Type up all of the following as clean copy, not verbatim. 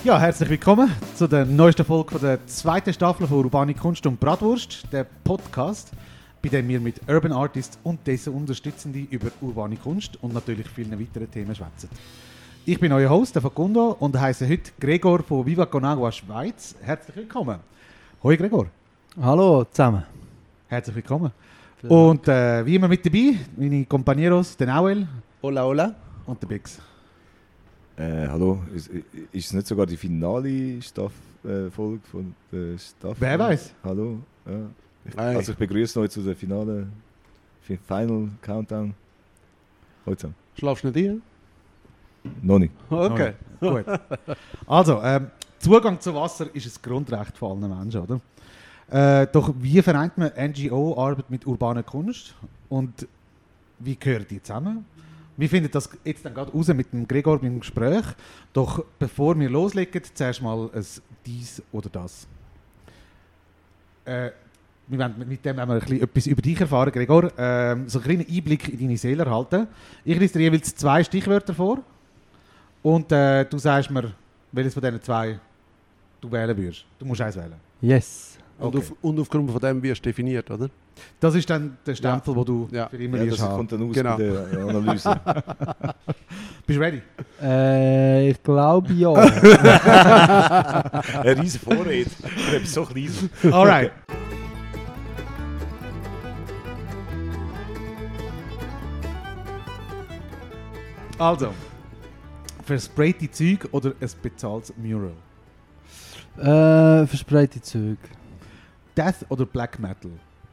Ja, herzlich willkommen zu der neuesten Folge von der zweiten Staffel von Urbane Kunst und Bratwurst, der Podcast, bei dem wir mit Urban Artists und dessen Unterstützenden über urbane Kunst und natürlich vielen weiteren Themen schwätzen. Ich bin euer Host, der Facundo, und heiße heute Gregor von Viva Con Agua Schweiz. Herzlich willkommen. Hoi Gregor. Hallo zusammen. Herzlich willkommen. Und wie immer mit dabei, meine Compañeros, der Nauel. Hola, hola. Und der Bix. Hallo, ist es nicht sogar die finale Folge von der Staffel? Wer weiß? Hallo. Ja. Ich begrüße euch zu der Final Countdown. Heute zusammen. Schlafst du nicht ein? Noch nicht. Okay. Gut. Also, Zugang zu Wasser ist ein Grundrecht von allen Menschen, oder? Doch wie vereint man NGO-Arbeit mit urbaner Kunst? Und wie gehören die zusammen? Wir finden das jetzt dann gerade raus mit dem Gregor beim Gespräch. Doch bevor wir loslegen, zuerst mal ein dies oder das. Wir wollen mit dem ein bisschen etwas über dich erfahren, Gregor. So einen kleinen Einblick in deine Seele erhalten. Ich lese dir jeweils 2 Stichwörter vor. Und du sagst mir, welches von diesen 2 du wählen würdest. Du musst eins wählen. Yes. Okay. Und aufgrund von dem wirst du definiert, oder? Das ist dann der Stempel, den du Ja. für immer Ja, wirst das haben. kommt dann aus Genau. bei der Analyse. Bist du ready? Ich glaube ja. Eine riesen Vorrede. Ich bin so klein. Alright. Also, versprayte Zeug oder ein bezahltes Mural? Verspreite Zeug. Death oder Black Metal?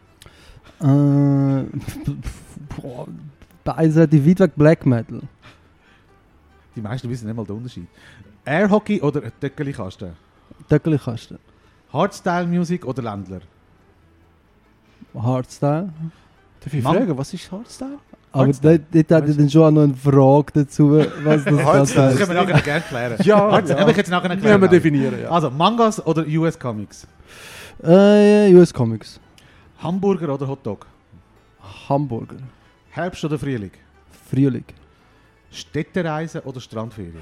Beides relativ weit weg Black Metal. Die meisten wissen nicht mal den Unterschied. Airhockey oder Töckeli-Kasten? Töckeli-Kasten. Hardstyle-Musik oder Ländler? Hardstyle. Darf ich Mann. fragen, was ist Hardstyle? Aber Hardstyle. dort hätte ich dann schon auch noch eine Frage dazu, was das Hardstyle. Das heißt. können wir nachher gerne klären. Ja, Hardstyle. Habe ich jetzt nachher Wir erklären. haben definieren, ja. Also, Mangas oder US Comics? US Comics. Hamburger oder Hotdog? Hamburger. Herbst oder Frühling? Frühling. Städtereise oder Strandferien?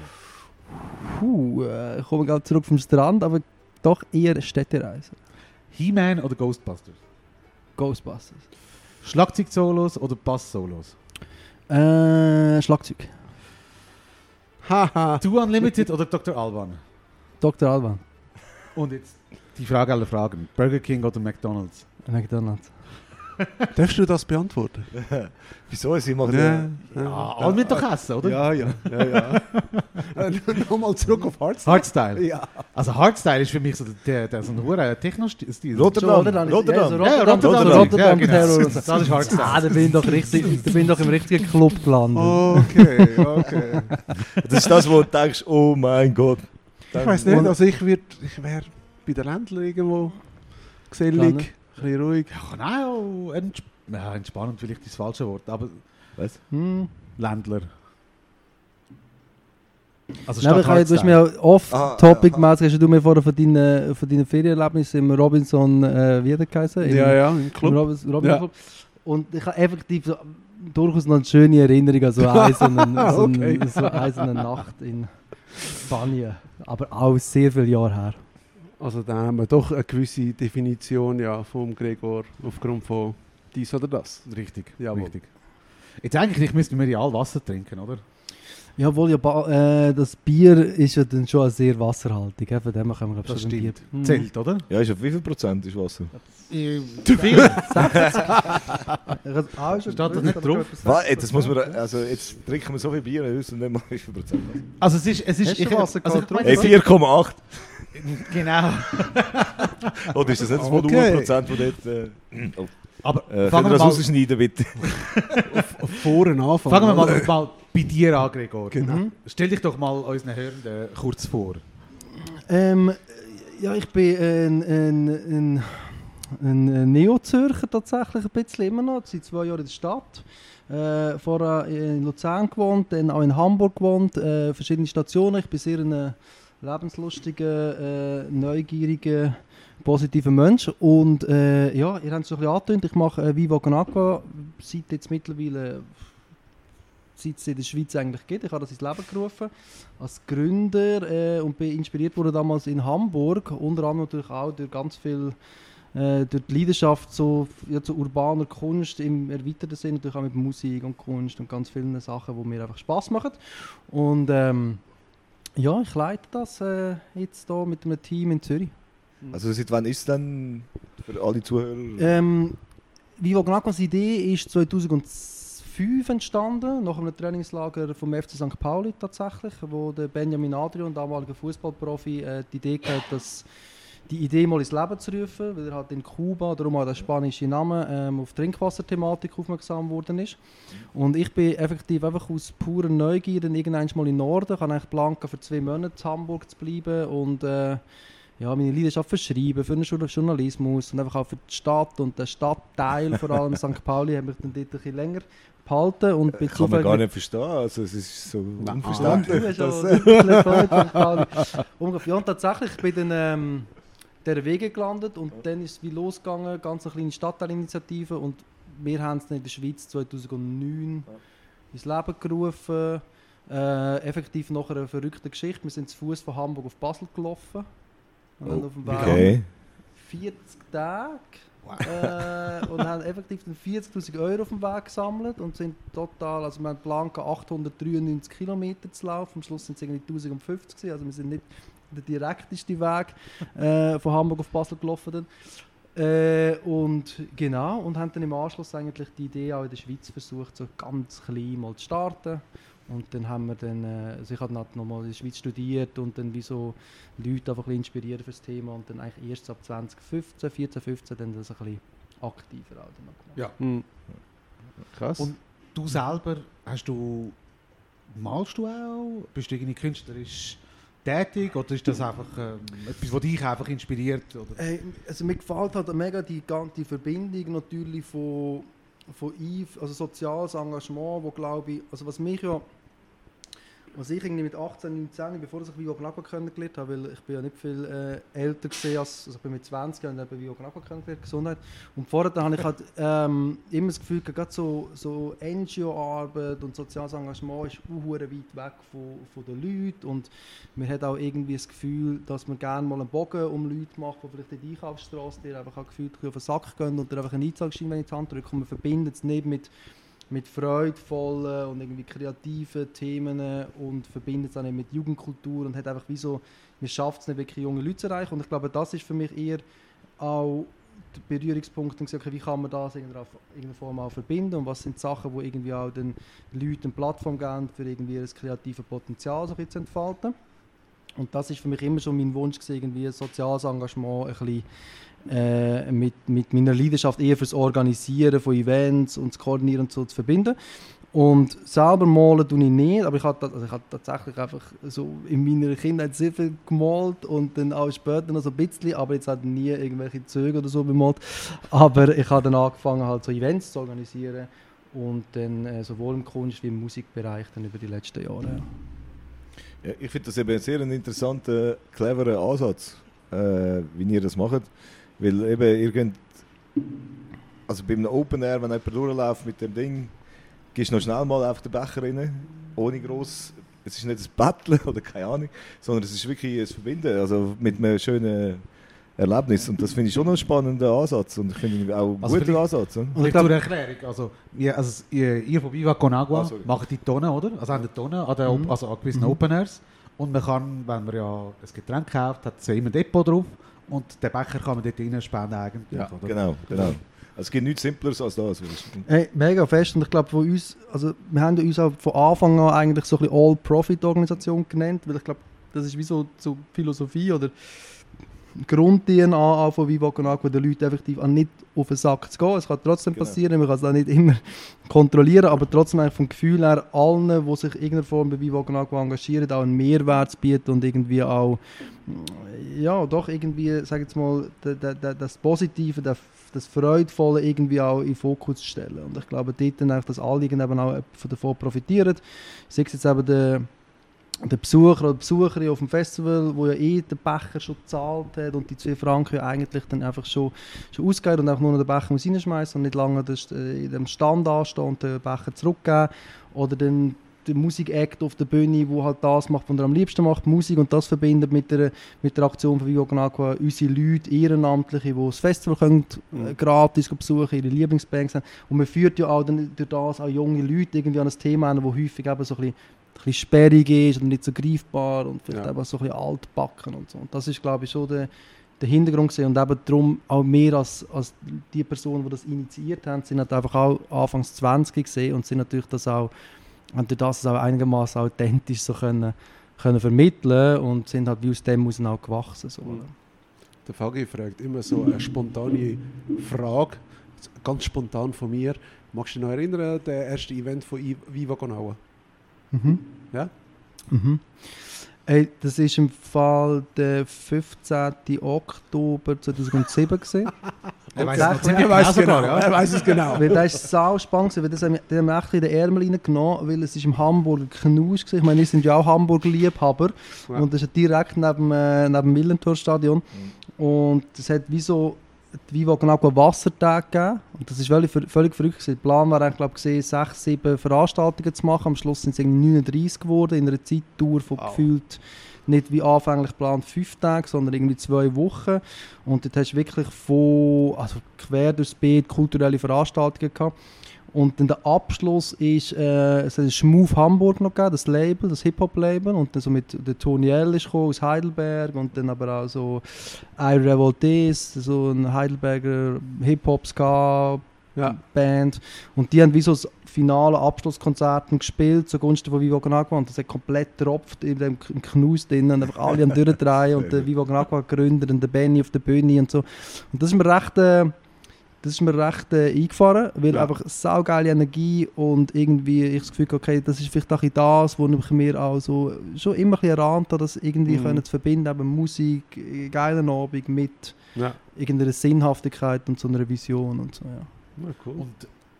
Ich komme gerade zurück vom Strand, aber doch eher Städtereise. He-Man oder Ghostbusters? Ghostbusters. Schlagzeug-Solos oder Bass-Solos? Schlagzeug. Haha. Two Unlimited oder Dr. Alban? Dr. Alban. Und jetzt die Frage aller Fragen. Burger King oder McDonald's? McDonald's. Darfst du das beantworten? Wieso? Sie machen Ja, alle mit doch essen, oder? Ja. Nochmal zurück auf Hardstyle. Hardstyle. Ja. Also Hardstyle ist für mich so der so ein hoher Techno-Stil. Rotterdam. Rotterdam. Rotterdam. Ja, Rotterdam genau. Terror. Das ist Hardstyle. Da bin ich doch richtig, da bin ich doch im richtigen Club gelandet. Okay. Das ist das, wo du denkst, oh mein Gott. Ich weiß nicht, also ich wäre bei den Ländlern irgendwo gesellig, Ländler? ein bisschen ruhig. Ja, nein, auch entspannend vielleicht das falsche Wort, aber Was? Ländler. Also Nein, aber du hast mir ja off-topic-mäßig, hast du mir vorher von deinen Ferienerlebnissen im Robinson wieder geheißen? Ja, im Im Club. Robinson Ja. Club. Und ich habe effektiv so, durchaus noch eine schöne Erinnerung an so eine eiserne Nacht in Spanien. Aber auch sehr viele Jahre her. Also da haben wir doch eine gewisse Definition ja, vom Gregor aufgrund von dies oder das. Richtig, Jawohl. richtig. Jetzt eigentlich müssten wir ja alle Wasser trinken, oder? Ja, obwohl ja das Bier ist ja dann schon sehr wasserhaltig. Von dem können wir, glaube Das ich, schon ein stimmt. Bier. Zählt, oder? Ja, ist auf wie viel Prozent ist Wasser? Viel. Steht das nicht drauf? Das muss man, also jetzt trinken wir so viel Bier und nicht mal wie viel Prozent. Also es ist Hast du Wasser gehabt? ich Hey, 4,8. genau. Oder ist das nicht das Okay. Volumenprozent, das dort... Aber Können fangen wir wir das mal, rausschneiden, bitte? Vorne anfangen. fangen wir oder? mal bei dir an, Gregor. Genau. Stell dich doch mal unseren Hörenden kurz vor. Ja, ich bin ein Neo-Zürcher tatsächlich ein bisschen immer noch. Seit 2 Jahren in der Stadt. Vorher in Luzern gewohnt, dann auch in Hamburg gewohnt. Verschiedene Stationen. Ich bin sehr ein lebenslustiger, neugieriger, positiver Mensch. Und ja, ihr habt es schon ein bisschen angetönt. Ich mache Viva Con Agua seit jetzt mittlerweile seit es in der Schweiz eigentlich gibt. Ich habe das ins Leben gerufen als Gründer und bin inspiriert worden damals in Hamburg, unter anderem natürlich auch durch ganz viel durch die Leidenschaft zu urbaner Kunst im erweiterten Sinne, natürlich auch mit Musik und Kunst und ganz vielen Sachen, die mir einfach Spass machen. Und ja, ich leite das jetzt hier mit einem Team in Zürich. Also seit wann ist es dann für alle Zuhörer? Viva Con Aquas Idee ist 2005 entstanden, nach einem Trainingslager vom FC St. Pauli tatsächlich, wo der Benjamin Adrian, damaliger Fußballprofi, die Idee hatte, dass die Idee mal ins Leben zu rufen, weil er halt in Kuba, darum auch der spanische Name, auf Trinkwasserthematik aufmerksam geworden ist. Und ich bin effektiv einfach aus purer Neugier irgendwann mal in den Norden. Ich habe eigentlich geplant, für 2 Monate in Hamburg zu bleiben und ja, meine Leidenschaft für Schreiben, für den Journalismus und einfach auch für die Stadt und den Stadtteil, vor allem St. Pauli, habe ich dann dort ein bisschen länger behalten. Und Kann man gar nicht verstehen, also es ist so unverständlich. Ja, und tatsächlich, ich bin dann dieser Wege gelandet und dann ist es wie losgegangen, ganz eine kleine Stadtteilinitiative und wir haben es in der Schweiz 2009 ins Leben gerufen, effektiv nach einer verrückten Geschichte. Wir sind zu Fuß von Hamburg auf Basel gelaufen und auf dem Weg 40 Tage und haben effektiv 40'000 € auf dem Weg gesammelt und sind total, also wir haben geplant 893 Kilometer zu laufen, am Schluss sind es irgendwie 1050 gewesen, also wir sind nicht der direkteste Weg von Hamburg auf Basel gelaufen. Und genau, und haben dann im Anschluss eigentlich die Idee auch in der Schweiz versucht, so ganz klein mal zu starten. Und dann haben wir dann, also ich habe dann nochmal in der Schweiz studiert und dann wie so Leute einfach ein bisschen inspiriert für das Thema und dann eigentlich erst ab 2014, 15 dann das ein bisschen aktiver auch dann gemacht. Ja. Krass. Und du selber, malst du auch? Bist du irgendwie künstlerisch tätig oder ist das einfach etwas, was dich einfach inspiriert? Oder? Also mir gefällt halt mega die Verbindung natürlich von also soziales Engagement, wo glaube ich, also was ich irgendwie mit 18, 19, bevor ich Viva Con Aqua kennengelernt habe, weil ich bin ja nicht viel älter gesehen als, also ich bin mit 20 Jahren und Viva Con Aqua kennengelernt, Gesundheit. Und vorher habe ich halt immer das Gefühl, gerade so NGO-Arbeit und soziales Engagement ist weit weg von den Leuten und man hat auch irgendwie das Gefühl, dass man gerne mal einen Bogen um Leute macht, die vielleicht in die Einkaufsstraße dir einfach gefühlt auf den Sack gehen und dir einfach einen Einzahlschein in die Hand drücken und man verbindet es nicht mit freudvollen und irgendwie kreativen Themen und verbindet es auch nicht mit Jugendkultur und hat einfach wie so, man schafft es nicht wirklich junge Leute zu erreichen und ich glaube, das ist für mich eher auch der Berührungspunkt, okay, wie kann man das in irgendeiner Form auch verbinden und was sind Sachen, die irgendwie auch den Leuten eine Plattform geben, für irgendwie das kreative Potenzial so zu entfalten. Und das ist für mich immer schon mein Wunsch gewesen, irgendwie ein soziales Engagement ein bisschen mit meiner Leidenschaft eher fürs Organisieren von Events und das Koordinieren und so zu verbinden. Und selber malen tue ich nicht, aber ich habe tatsächlich einfach so in meiner Kindheit sehr viel gemalt und dann auch später noch so ein bisschen, aber jetzt halt nie irgendwelche Züge oder so bemalt. Aber ich habe dann angefangen halt so Events zu organisieren und dann sowohl im Kunst- wie im Musikbereich dann über die letzten Jahre. Ja, ich finde das eben einen sehr interessanten, cleveren Ansatz, wie ihr das macht. Weil eben also bei einem Open Air, wenn jemand durchläuft mit dem Ding, gehst du noch schnell mal auf den Becher rein, ohne gross, es ist nicht ein Betteln oder keine Ahnung, sondern es ist wirklich ein Verbinden, also mit einem schönen Erlebnis. Und das finde ich schon einen spannenden Ansatz und ich finde auch einen guten Ansatz. Und ich zur Erklärung, ihr von Viva Con Aqua macht die Tonnen, oder? Also an der Tonne, also an gewissen Open Airs. Und man kann, wenn man ja ein Getränk kauft, hat es ja immer ein Depot drauf. Und den Becher kann man dort rein spenden eigentlich. Ja, oder? Genau. Also es gibt nichts Simpleres als das. Hey, mega fest und ich glaube von uns, also wir haben uns auch von Anfang an eigentlich so ein bisschen All-Profit-Organisation genannt, weil ich glaube, das ist wie so Philosophie oder Grund-DNA von Viva Con Aqua, den Leuten effektiv nicht auf den Sack zu gehen. Es kann trotzdem passieren, man kann es auch nicht immer kontrollieren, aber trotzdem eigentlich vom Gefühl her, allen, die sich in irgendeiner Form bei Viva Con Aqua engagieren, auch einen Mehrwert zu bieten und irgendwie auch, ja, doch irgendwie, sag jetzt mal, das Positive, das Freudvolle irgendwie auch in den Fokus zu stellen. Und ich glaube, dort dann auch, dass alle eben auch davon profitieren. Sei es jetzt eben der Besucher oder Besucherin auf dem Festival, wo ja den Becher schon gezahlt hat und die 2 Franken ja eigentlich dann einfach schon ausgeben und einfach nur noch den Becher reinschmeißen und nicht lange in dem Stand anstehen und den Becher zurückgeben. Oder dann der Musik-Act auf der Bühne, der halt das macht, was er am liebsten macht, Musik, und das verbindet mit der Aktion von Viva Con Agua unsere Leute, Ehrenamtliche, die das Festival können, gratis besuchen, ihre Lieblingsbands haben. Und man führt ja auch dann durch das auch junge Leute irgendwie an ein Thema hin, das häufig eben so ein bisschen sperrig ist oder nicht so greifbar und vielleicht eben so ein bisschen altbacken und so. Und das ist, glaube ich, schon der Hintergrund gewesen. Und eben darum auch mehr als die Personen, die das initiiert haben, sind halt einfach auch Anfangs 20 gesehen und sind natürlich das auch, haben durch das auch einigermaßen authentisch so können vermitteln und sind halt wie aus dem heraus auch gewachsen. So. Der Fagi fragt immer so eine spontane Frage, ganz spontan von mir. Magst du dich noch erinnern, der erste Event von Viva Con Agua? Mhm. Ja? Mhm. Das war im Fall der 15. Oktober 2007 gewesen. Er weiss weiss es noch weiß genau, genau. Er weiß es genau. Weil das ist sau spannend, weil das haben wir echt in den Ärmel reingenommen, weil es ist im Hamburger Knusch war. Ich meine, wir sind ja auch Hamburger Liebhaber und das ist direkt neben dem Millentor-Stadion. Und es hat wie so die Viva Con Agua Wassertage gegeben. Und das war völlig verrückt. Der Plan war eigentlich, 6, 7 Veranstaltungen zu machen. Am Schluss sind es 39 geworden, in einer Zeitdauer von gefühlt nicht wie anfänglich geplant 5 Tage, sondern irgendwie 2 Wochen. Und dort hast du wirklich quer durchs Beet kulturelle Veranstaltungen gehabt. Und dann der Abschluss ist, es hat Schmuf Hamburg noch gegeben, das Label, das Hip-Hop-Label. Und dann so mit der Tony L ist gekommen aus Heidelberg und dann aber auch so I Revoltes, so ein Heidelberger Hip-Hop-Ska Band. Und die haben wie so das finale Abschlusskonzert gespielt zugunsten von Viva Con Agua. Und das hat komplett getropft in dem Knus drin und einfach alle am Durchdrehen und der Viva Con Agua Gründer und der Benny auf der Bühne und so. Und das ist mir recht eingefahren, weil einfach saugeile Energie und irgendwie ich das Gefühl habe, okay, das ist vielleicht auch das, was ich mir auch so schon immer ein bisschen erahnt habe, das irgendwie können zu verbinden, eben Musik, geilen Abend mit irgendeiner Sinnhaftigkeit und so einer Vision und so, ja. Ja, cool. Und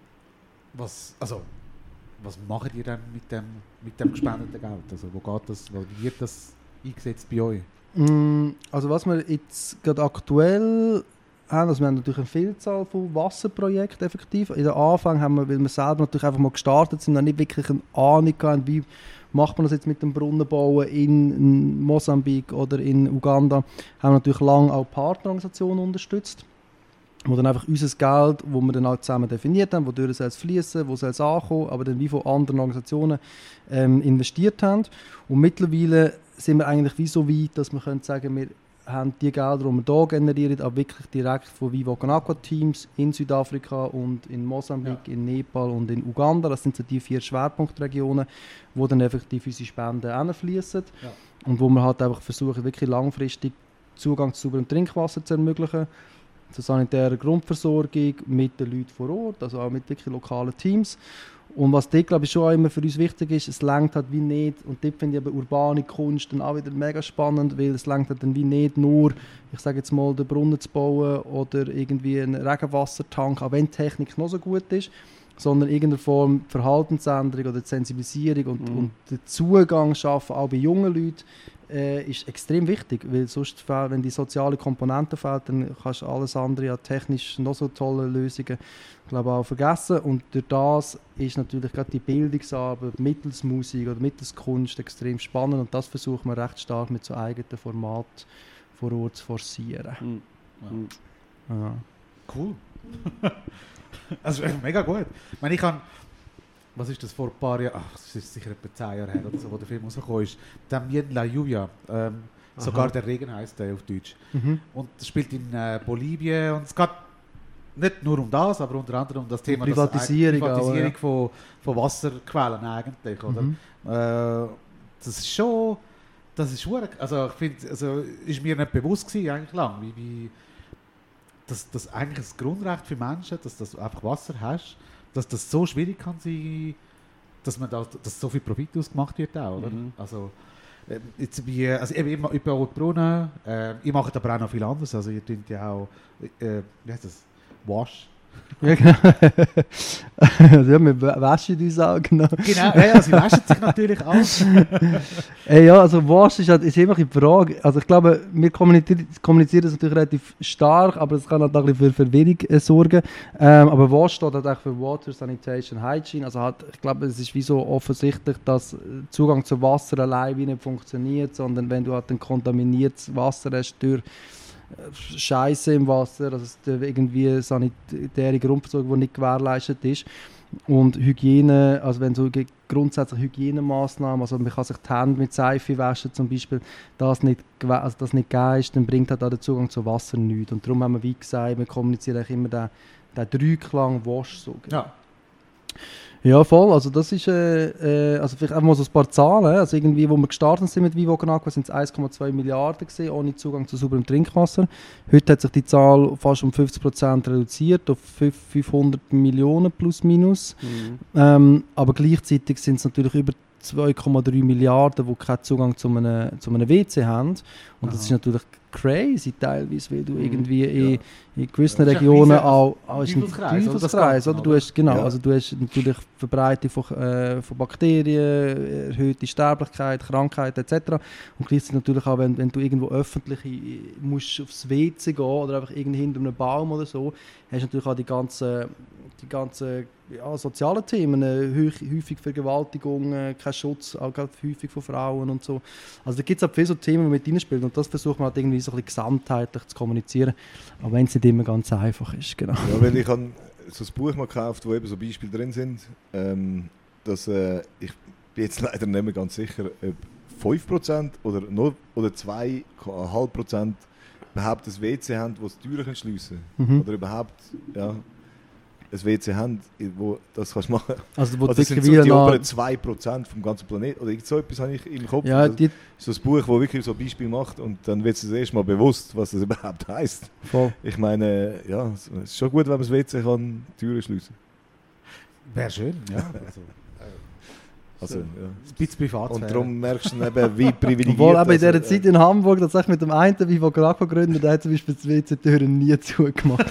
was macht ihr dann mit dem gespendeten Geld? Also wo wird das eingesetzt bei euch? Also was wir jetzt gerade aktuell haben, also wir haben natürlich eine Vielzahl von Wasserprojekten effektiv. In den Anfang haben wir, weil wir selber natürlich einfach mal gestartet sind, noch nicht wirklich eine Ahnung gehabt, wie macht man das jetzt mit dem Brunnenbauen in Mosambik oder in Uganda, haben wir natürlich lange auch Partnerorganisationen unterstützt, wo dann einfach unser Geld, das wir dann auch zusammen definiert haben, wodurch es fließen, wo es ankommen, aber dann wie von anderen Organisationen investiert haben. Und mittlerweile sind wir eigentlich wie so weit, dass wir können sagen, wir haben die Gelder, die wir hier generieren, auch wirklich direkt von Viva Con Agua Teams in Südafrika und in Mosambik, in Nepal und in Uganda. Das sind so die 4 Schwerpunktregionen, wo dann effektiv unsere Spenden hinfließen. Ja. Und wo wir halt einfach versuchen, wirklich langfristig Zugang zu sauberem Trinkwasser zu ermöglichen, zur sanitären Grundversorgung mit den Leuten vor Ort, also auch mit wirklich lokalen Teams. Und was dort, glaube ich, schon auch immer für uns wichtig ist, es reicht halt wie nicht, und dort finde ich aber urbane Kunst dann auch wieder mega spannend, weil es reicht halt dann wie nicht nur, ich sage jetzt mal, den Brunnen zu bauen oder irgendwie einen Regenwassertank, auch wenn die Technik noch so gut ist, sondern irgendeine Form Verhaltensänderung oder Sensibilisierung und den Zugang schaffen, auch bei jungen Leuten, ist extrem wichtig, weil sonst, wenn die soziale Komponente fehlt, dann kannst du alles andere, ja, technisch noch so tolle Lösungen, glaube auch vergessen. Und durch das ist natürlich gerade die Bildungsarbeit mittels Musik oder mittels Kunst extrem spannend und das versuchen wir recht stark mit so eigenen Formaten vor Ort zu forcieren. Ja. Cool. Also mega gut. Ich meine, was ist das vor ein paar Jahren, das ist sicher etwa 10 Jahre her oder so, wo der Film rausgekommen ist, También la Lluvia, sogar der Regen heisst der auf Deutsch. Und das spielt in Bolivien und es geht nicht nur um das, aber unter anderem um das Thema Privatisierung von Wasserquellen eigentlich, oder? Das ist schon, also ich finde, also ist mir nicht bewusst gewesen, eigentlich lang, wie das eigentlich das Grundrecht für Menschen, dass du einfach Wasser hast, dass das so schwierig kann sein, dass so viel Profit ausgemacht wird auch, oder? Also jetzt ich baue Brunnen, ihr macht aber auch noch viel anderes, also ihr tut ja auch, wie heißt das, Wash, Ja, genau. Ja, wir waschen uns auch, genau. Genau, ja, sie waschen sich natürlich auch. Ja, also Wasch ist immer die Frage. Also ich glaube, wir kommunizieren das natürlich relativ stark, aber es kann halt auch ein bisschen für Verwirrung sorgen. Aber Wasch steht halt auch für Water, Sanitation, Hygiene. Also halt, ich glaube, es ist wie so offensichtlich, dass Zugang zu Wasser allein wie nicht funktioniert, sondern wenn du halt ein kontaminiertes Wasser hast durch Scheiße im Wasser, also irgendwie sanitäre Grundversorgung, die nicht gewährleistet ist. Und Hygiene, also wenn so grundsätzlich Hygienemaßnahmen, also man kann sich die Hände mit Seife waschen zum Beispiel, das nicht gegeben ist, dann bringt halt auch der Zugang zu Wasser nichts. Und darum haben wir, wie gesagt, wir kommunizieren eigentlich immer den Dreiklang Wasch. So. Ja. Ja, voll. Also das ist, also vielleicht einfach mal so ein paar Zahlen. Also irgendwie, wo wir gestartet sind mit Vivo Aqua, sind es 1,2 Milliarden gewesen, ohne Zugang zu sauberem Trinkwasser. Heute hat sich die Zahl fast um 50% reduziert, auf 500 Millionen plus minus. Aber gleichzeitig sind es natürlich über 2,3 Milliarden, die keinen Zugang zu einem WC haben. Und das ist natürlich crazy teilweise, weil du irgendwie in gewissen Regionen auch ist ein Teufelskreis, oder? Du hast, genau, also du hast natürlich Verbreitung von Bakterien, erhöhte Sterblichkeit, Krankheit etc. Und gleichzeitig natürlich auch, wenn du irgendwo öffentlich musst aufs WC gehen oder einfach irgendwie hinter einem Baum oder so, hast du natürlich auch die ganzen sozialen Themen, häufig Vergewaltigung, kein Schutz, auch gerade häufig von Frauen und so. Also da gibt es auch viele so Themen, die mit reinspielen und das versucht man halt irgendwie so ein bisschen gesamtheitlich zu kommunizieren, aber wenn es nicht immer ganz einfach ist, genau. Ja, weil ich habe so ein Buch mal gekauft, wo eben so Beispiele drin sind, dass ich bin jetzt leider nicht mehr ganz sicher, ob 5% oder 2,5% überhaupt ein WC haben, das die Türen schliessen können. Oder überhaupt, ja, ein WC haben, wo das kannst du machen. Also, das sind so die oberen 2% vom ganzen Planeten. Oder so etwas habe ich im Kopf. Ja, das ist so ein Buch, das wirklich so ein Beispiel macht und dann wird es das erste Mal bewusst, was das überhaupt heisst. Voll. Ich meine, ja, es ist schon gut, wenn man das WC kann, die Türen schliessen. Wäre schön, ja. Also, ja. Ein bisschen Privatsphäre. Und darum merkst du dann eben, wie privilegiert... Obwohl, aber in dieser Zeit in Hamburg, tatsächlich mit dem einen Vivo Aqua gegründet, der hat zum Beispiel die WC-Türen nie zugemacht.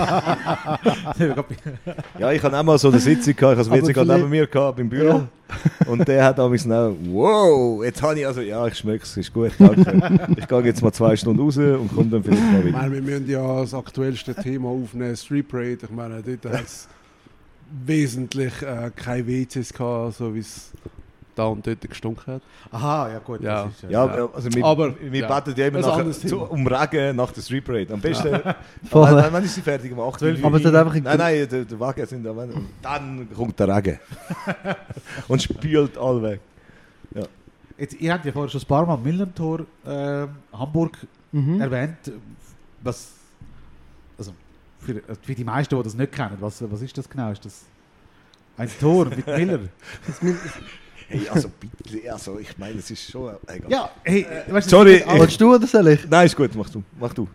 Ja, ich hatte auch mal so eine Sitzung, ich hatte das WC gerade neben mir im Büro. Ja. Und der hat auch wow, jetzt habe ich also, ja, ich schmecke es, ist gut, danke. Ich gehe jetzt mal 2 Stunden raus und komme dann vielleicht mal wieder. Ich meine, wir müssen ja das aktuellste Thema aufnehmen, Street Parade. Ich meine, dort hat es wesentlich keine WCs gehabt, so wie es da und dort gestunken hat. Aha, ja gut. Ja, das ist, ja, also wir beten ja immer um Regen nach der Street Parade. Am besten, wenn ist sie fertig um 8 Uhr. Aber es hat einfach nein, die Wagen sind da. Dann kommt der Regen. Und spült alle weg. Ja. Jetzt, ihr habt ja vorher schon ein paar Mal Millantor Hamburg erwähnt. Was, also für die meisten, die das nicht kennen, was ist das genau? Ist das ein Tor mit Miller? Hey, also bitte, also ich meine, es ist schon... Egal. Ja, hey, weißt du, sorry. Willst du oder soll ich? Nein, ist gut, mach du.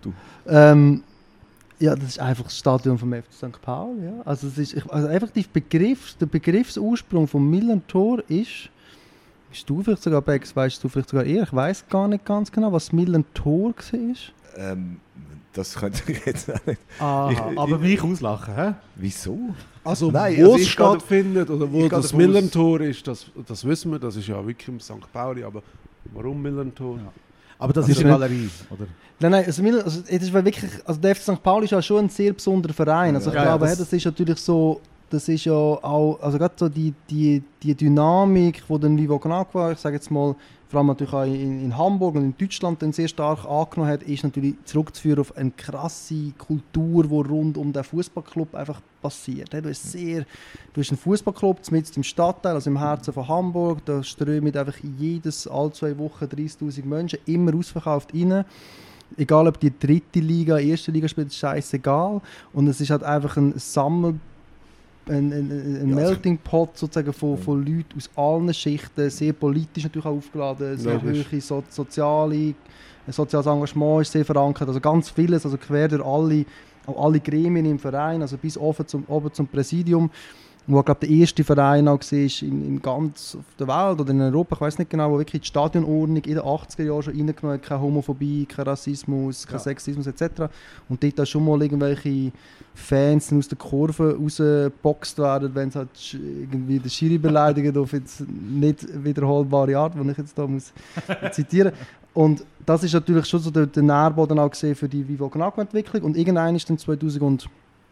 Ja, das ist einfach das Stadion vom FC St. Pauli. Ja. Also, also einfach der Begriffsursprung vom Millantor ist du vielleicht sogar, Bex, weißt du vielleicht sogar eher? Ich weiß gar nicht ganz genau, was Millantor war. Das könnte ich jetzt auch nicht. Aber mich auslachen, hä? Wieso? Also nein, wo also es stattfindet oder wo das Millantor ist, das wissen wir, das ist ja wirklich im St. Pauli, aber warum Millantor? Ja. Aber das ist eine Galerie, oder? Nein, also es ist wirklich, also der FC St. Pauli ist ja schon ein sehr besonderer Verein. Also ich glaube, das ist natürlich so, das ist ja auch, also gerade so die Dynamik, die den Vivo Aqua, ich sage jetzt mal, vor allem natürlich auch in Hamburg und in Deutschland dann sehr stark angenommen hat, ist natürlich zurückzuführen auf eine krasse Kultur, die rund um den Fußballclub einfach passiert. Du hast einen Fußballclub mitten im Stadtteil, also im Herzen von Hamburg, da strömen einfach alle 2 Wochen 30'000 Menschen immer ausverkauft rein. Egal ob die 3. Liga, 1. Liga spielt, ist scheißegal. Und es ist halt einfach ein ein Melting Pot sozusagen von Leuten aus allen Schichten, sehr politisch natürlich auch aufgeladen, sehr hohe soziales Engagement ist sehr verankert, also ganz vieles, also quer durch alle Gremien im Verein, also bis oben zum Präsidium. wo glaube der erste Verein auch war in ganz auf der Welt oder in Europa, ich weiß nicht genau, wo wirklich die Stadionordnung in den 80er Jahren schon reingenommen hat, keine Homophobie, kein Rassismus, kein Sexismus etc. Und dort auch schon mal irgendwelche Fans aus der Kurve rausgeboxt werden, wenn sie halt irgendwie den Schiri beleidigen auf jetzt nicht wiederholbare Art, die ich jetzt da muss zitieren. Und das ist natürlich schon so der Nährboden auch gesehen für die Vivo Con Agua Entwicklung. Und irgendwann ist dann 2010,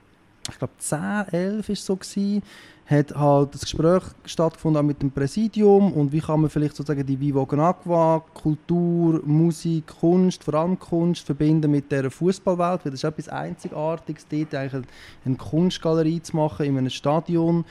11 ist so gewesen, hat halt das Gespräch stattgefunden auch mit dem Präsidium und wie kann man vielleicht sozusagen die Vivo Con Agua Kultur, Musik, Kunst, vor allem Kunst verbinden mit der Fußballwelt, weil das ist etwas Einzigartiges, dort eigentlich eine Kunstgalerie zu machen in einem Stadion,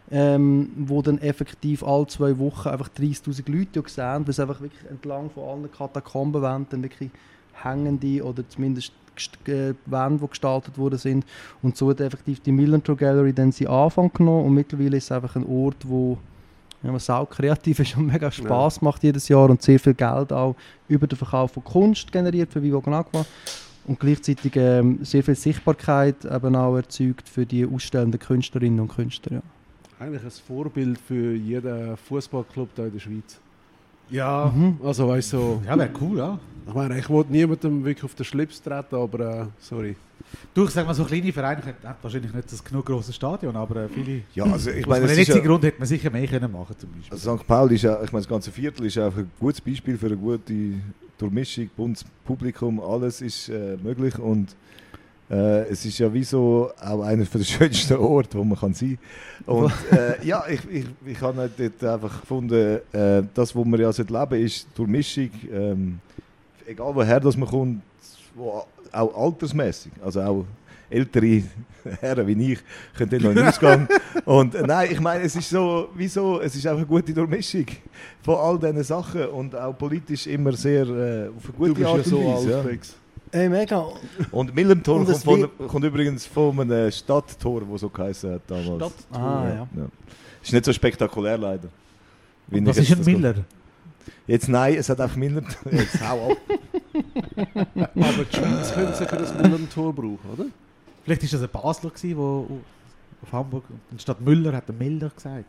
wo dann effektiv alle 2 Wochen einfach 30'000 Leute sehen, weil es einfach wirklich entlang von allen Katakombenwänden wirklich hängende oder zumindest Wände, die gestaltet worden sind. Und so hat effektiv die Millantor Gallery dann seinen Anfang genommen und mittlerweile ist es einfach ein Ort, wo sau kreativ ist und mega Spass macht jedes Jahr und sehr viel Geld auch über den Verkauf von Kunst generiert für Vivo Con Agua und gleichzeitig sehr viel Sichtbarkeit eben auch erzeugt für die ausstellenden Künstlerinnen und Künstler. Ja. Eigentlich ein Vorbild für jeden Fußballclub hier in der Schweiz. Ja, Also weißt du, so, ja, wäre cool, ja. ich meine, ich wollte niemandem wirklich auf den Schlips treten, aber sorry. Du, ich sag mal, so kleine Vereine haben wahrscheinlich nicht das genug grosses Stadion, aber viele... Ja, also ich Aus meine, einem es ist jetzigen ja, Grund hätte man sicher mehr können machen zum Beispiel. also St. Pauli ist ja, ich meine, das ganze Viertel ist einfach ein gutes Beispiel für eine gute Durchmischung, buntes Publikum, alles ist möglich und es ist ja wie so auch einer der schönsten Orte, wo man kann sein kann. Und ja, ich habe halt dort einfach gefunden, das, was man ja leben sollte, ist Durchmischung, egal woher das man kommt, wo, auch altersmäßig, also auch ältere Herren wie ich können dann noch in den Ausgang. Und nein, ich meine, es ist so, wieso, es ist einfach eine gute Durchmischung von all diesen Sachen und auch politisch immer sehr auf eine gute Du bist Art ja so und Weise. alt, Ja. Fix. Hey, mega. Und Millentor Und es kommt übrigens von einem Stadttor, das so geheißen hat damals. Ja. Ist nicht so spektakulär leider. Wie Und was ich ist jetzt ein das Miller? Jetzt nein, es hat einfach Millentor. Jetzt hau ab. Aber die Schweiz könnte sicher das Millantor brauchen, oder? Vielleicht war das ein Basler, der auf Hamburg, anstatt Müller hat er Miller gesagt.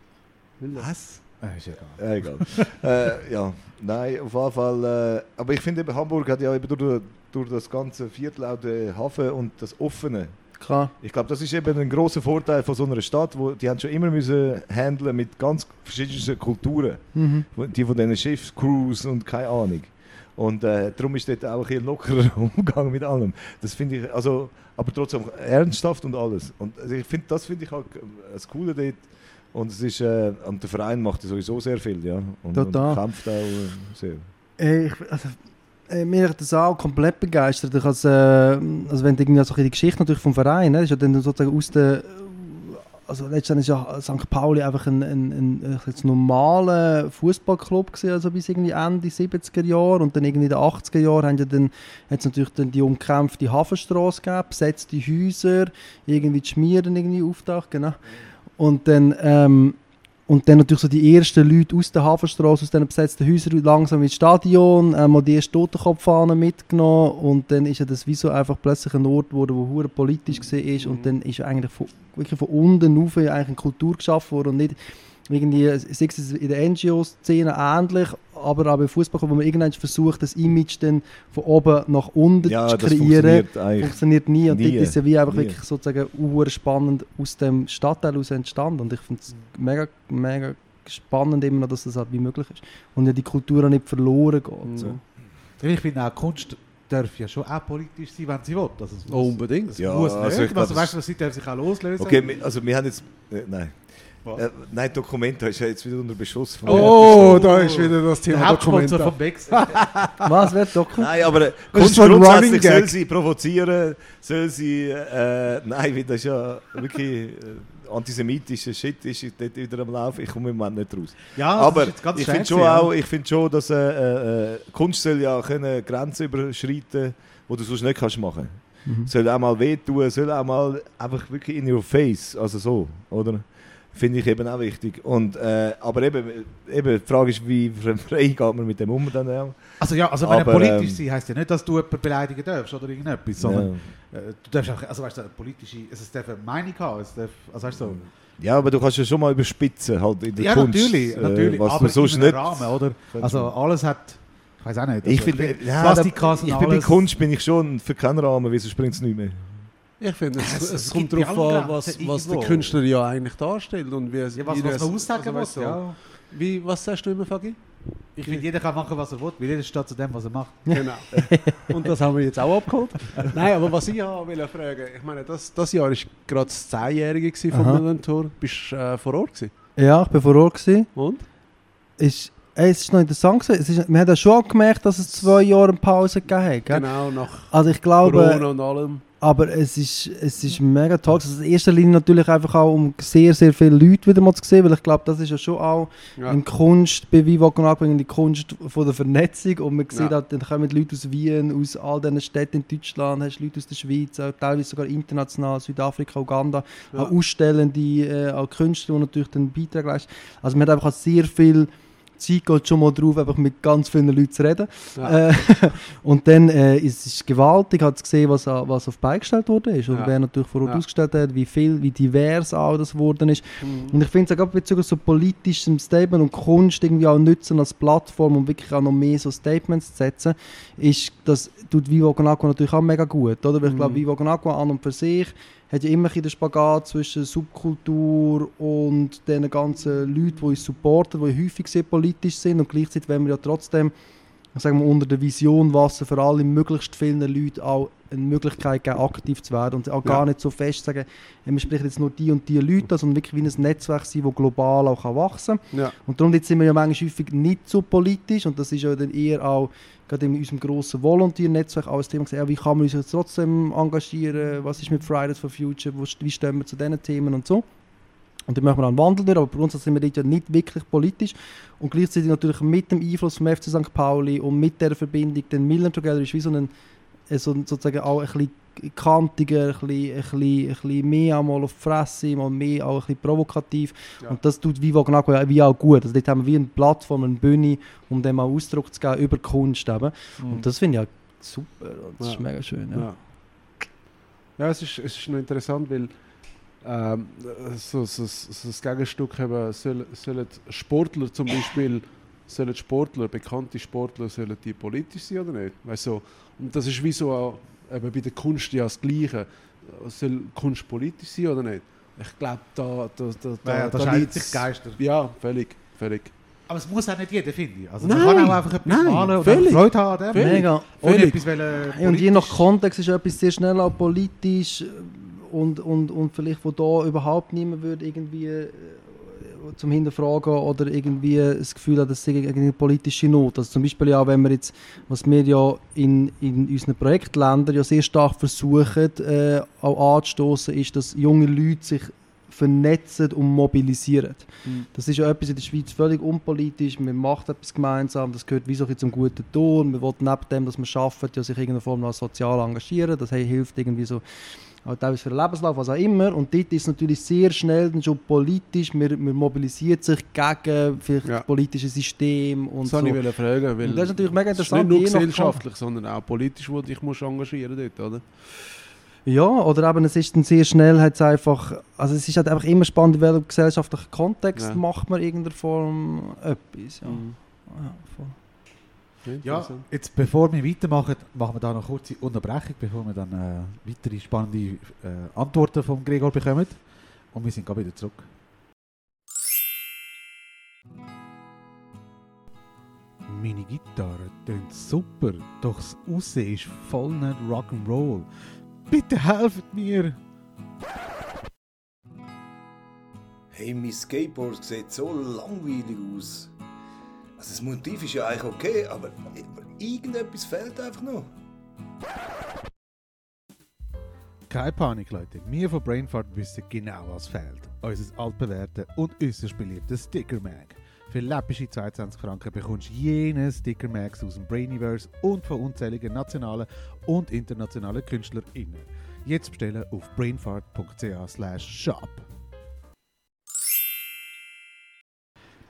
Was? Ist egal. Egal. Ja, nein, auf jeden Fall. Aber ich finde, eben, Hamburg hat ja eben durch das ganze Viertel auch den Hafen und das Offene. Klar. Ich glaube, das ist eben ein grosser Vorteil von so einer Stadt, wo die haben schon immer müssen handeln mit ganz verschiedenen Kulturen. Die von diesen Schiffscrews und keine Ahnung. Und darum ist dort auch ein bisschen lockerer Umgang mit allem. Das finde ich, also, aber trotzdem ernsthaft und alles. Und also das finde ich auch das Coole dort. Und es ist, und der Verein macht sowieso sehr viel, ja. Und kämpft auch sehr. Mir hat das auch komplett begeistert. Also wenn du irgendwie so die Geschichte natürlich vom Verein, ne, ist ja dann sozusagen aus der, also letztendlich ist ja St. Pauli einfach ein normaler Fußballclub gewesen, also bis irgendwie Ende 70er Jahre und dann irgendwie in den 80er Jahren hat es natürlich dann die umkämpfte Hafenstrasse gegeben, besetzte Häuser, irgendwie die Schmieren irgendwie auftaucht, genau. Und dann natürlich so die ersten Leute aus der Hafenstrasse, aus diesen besetzten Häusern langsam ins Stadion, mal die ersten Totenkopffahnen mitgenommen und dann ist ja das wie so einfach plötzlich ein Ort geworden, wo hure politisch war und dann ist eigentlich wirklich von unten auf eigentlich eine Kultur geschaffen worden und nicht irgendwie, sei es in der NGO-Szene ähnlich, aber auch im Fußball, wo man irgendwann versucht, das Image dann von oben nach unten zu kreieren. Das funktioniert nie. Und dort ist ja wie einfach wirklich sozusagen spannend aus dem Stadtteil heraus entstanden. Und ich finde es mega, mega spannend, immer noch, dass das halt wie möglich ist. Und ja die Kultur auch nicht verloren geht. So. Ich finde auch, Kunst darf ja schon auch politisch sein, wenn sie will. Also es muss, unbedingt. Es Ja, muss also nicht. ich glaub, Weißt du, sie darf sich auch loslösen. Okay, also wir haben jetzt... nein. Nein, Dokumenta ist ja jetzt wieder unter Beschuss. Oh, da ist wieder das Thema der Hauptsponsor Dokumenta. vom Bex. Was wird Dokumenta? Nein, aber Das Kunst ist so ein grundsätzlich Running soll Gag. sie provozieren, soll sie... nein, weil das ist ja wirklich antisemitischer Shit ist dort wieder am Laufen. Ich komme im Moment nicht raus. Ja, aber das ist jetzt ganz ich schön finde schon, gewesen, auch, ich find schon, dass Kunst soll ja können Grenzen überschreiten, die du sonst nicht kannst machen. Soll auch mal wehtun, soll auch mal einfach wirklich in your face, also so, oder? finde ich eben auch wichtig. Und, aber eben, die Frage ist, wie frei geht man mit dem um dann auch. Also ja, also wenn er politisch sein, heisst ja nicht, dass du jemanden beleidigen darfst oder irgendetwas, sondern du darfst auch, also weißt du, politische, es darf eine Meinung haben, es darf, also weißt du so. Ja, aber du kannst ja schon mal überspitzen halt in der Kunst. Natürlich, was aber sonst in einem nicht. Rahmen, oder? Also alles hat, ich weiß auch nicht. Ich Also, finde, Plastikkassen, ich bin bei alles. Kunst bin ich schon für keinen Rahmen, wieso springt es nicht mehr? Ich finde, es kommt gibt darauf ja an, was der irgendwo. Künstler ja eigentlich darstellt. Und wie Ja, was man aussagen muss, ja. Was sagst du immer, Fagi? Ich finde, jeder kann machen, was er will, weil jeder steht zu dem, was er macht. Genau. Und das haben wir jetzt auch abgeholt. Nein, aber was ich wollte fragen, ich meine, das Jahr war gerade das 10-Jährige von Mühlentor. Bist du vor Ort gewesen? Ja, ich war vor Ort gewesen. Und? Es ist noch interessant gewesen. Wir haben ja schon gemerkt, dass es 2 Jahre eine Pause gegeben hat. Gell? Genau, nach Also ich glaube, Corona und allem. aber es ist mega toll. Also in erster Linie natürlich einfach auch, um sehr, sehr viele Leute wieder mal zu sehen, weil ich glaube, das ist ja schon auch in Kunst, bei Viva Con Agua, in die Kunst von der Vernetzung. Und man sieht halt, dann kommen Leute aus Wien, aus all diesen Städten in Deutschland, hast Leute aus der Schweiz, auch teilweise sogar international, Südafrika, Uganda, auch Ausstellende, auch Künstler, die natürlich den Beitrag leisten. Also man hat einfach sehr viel Zeit geht schon mal drauf, einfach mit ganz vielen Leuten zu reden. Ja. Und dann ist es gewaltig, hat gesehen, was auf die Beine gestellt wurde. Und wer natürlich vor Ort ausgestellt hat, wie divers auch das geworden ist. Und ich finde es auch bezüglich so politischem Statement und Kunst irgendwie auch nutzen als Plattform, um wirklich auch noch mehr so Statements zu setzen, ist, das tut Viva Con Agua natürlich auch mega gut. Oder? Weil ich glaube, Viva Con Agua an und für sich hat ja immer den Spagat zwischen Subkultur und den ganzen Leuten, die uns supporten, die häufig sehr politisch sind, und gleichzeitig wollen wir ja trotzdem, sagen wir, unter der Vision Wasser für alle möglichst vielen Leuten auch eine Möglichkeit geben, aktiv zu werden und auch gar nicht so fest sagen, wir sprechen jetzt nur die und die Leute, sondern wirklich wie ein Netzwerk sein, das global auch wachsen kann. Ja. Und darum sind wir ja manchmal häufig nicht so politisch, und das ist ja dann eher auch gerade in unserem grossen Volunteer-Netzwerk auch ein Thema gesagt, wie kann man uns jetzt trotzdem engagieren, was ist mit Fridays for Future, wie stehen wir zu diesen Themen und so. Und dann machen wir einen Wandel durch, aber bei uns sind wir dort ja nicht wirklich politisch. Und gleichzeitig natürlich mit dem Einfluss vom FC St. Pauli und mit dieser Verbindung, den Million Together ist wie so sozusagen auch ein bisschen kantiger, ein bisschen mehr einmal auf die Fresse, mal mehr auch ein bisschen provokativ. Ja. Und das tut Viva Con Agua wie auch gut. Also dort haben wir wie eine Plattform, eine Bühne, um dem auch Ausdruck zu geben über Kunst eben. Und das finde ich ja super. Und das ist mega schön. Ja, es ist noch interessant, weil so das Gegenstück eben sollen Sportler zum Beispiel, bekannte Sportler, sollen die politisch sein oder nicht? Weißt du, und das ist wie so auch eben bei der Kunst ja das Gleiche. Soll Kunst politisch sein oder nicht? Ich glaube, da scheint sich Geister. Ja, völlig. Aber es muss auch nicht jeder, finde ich. Also man kann auch einfach etwas malen oder Freude haben an dem. Mega. Und je nach Kontext ist etwas sehr schnell auch politisch und vielleicht, wo da überhaupt niemand würde irgendwie zum Hinterfragen oder irgendwie das Gefühl hat, dass es eine politische Not. Also zum Beispiel ja, wenn wir jetzt, was wir ja in unseren Projektländern ja sehr stark versuchen auch anzustoßen, ist, dass junge Leute sich vernetzen und mobilisieren. Das ist ja etwas in der Schweiz völlig unpolitisch. Man macht etwas gemeinsam, das gehört wie so zum guten Ton. Man will neben dem, dass man arbeitet, ja sich in irgendeiner Form noch sozial engagieren. Das hilft irgendwie so auch teilweise für den Lebenslauf, was auch immer. Und dort ist es natürlich sehr schnell dann schon politisch. Man mobilisiert sich gegen vielleicht politische System und das so. Das wollte ich fragen, weil und das ist natürlich mega interessant. Nicht nur gesellschaftlich, sondern auch politisch, wo dich engagieren dort, oder? Ja, oder eben, es ist dann sehr schnell halt einfach, also es ist halt einfach immer spannend, in welchem gesellschaftlichen Kontext macht man in irgendeiner Form etwas. Ja. Ja, jetzt bevor wir weitermachen, machen wir da noch eine kurze Unterbrechung, bevor wir dann weitere spannende Antworten von Gregor bekommen. Und wir sind gleich wieder zurück. Meine Gitarre tönt super, doch das Aussehen ist voll nicht Rock'n'Roll. Bitte helft mir! Hey, mein Skateboard sieht so langweilig aus. Also das Motiv ist ja eigentlich okay, aber irgendetwas fehlt einfach noch. Keine Panik, Leute. Wir von Brainfart wissen genau, was fehlt. Unser altbewährtes und äußerst beliebtes Sticker-Mag. Für läppische 22 Franken bekommst du jene Sticker-Mags aus dem Brainiverse und von unzähligen nationalen und internationalen KünstlerInnen. Jetzt bestellen auf brainfart.ch/shop.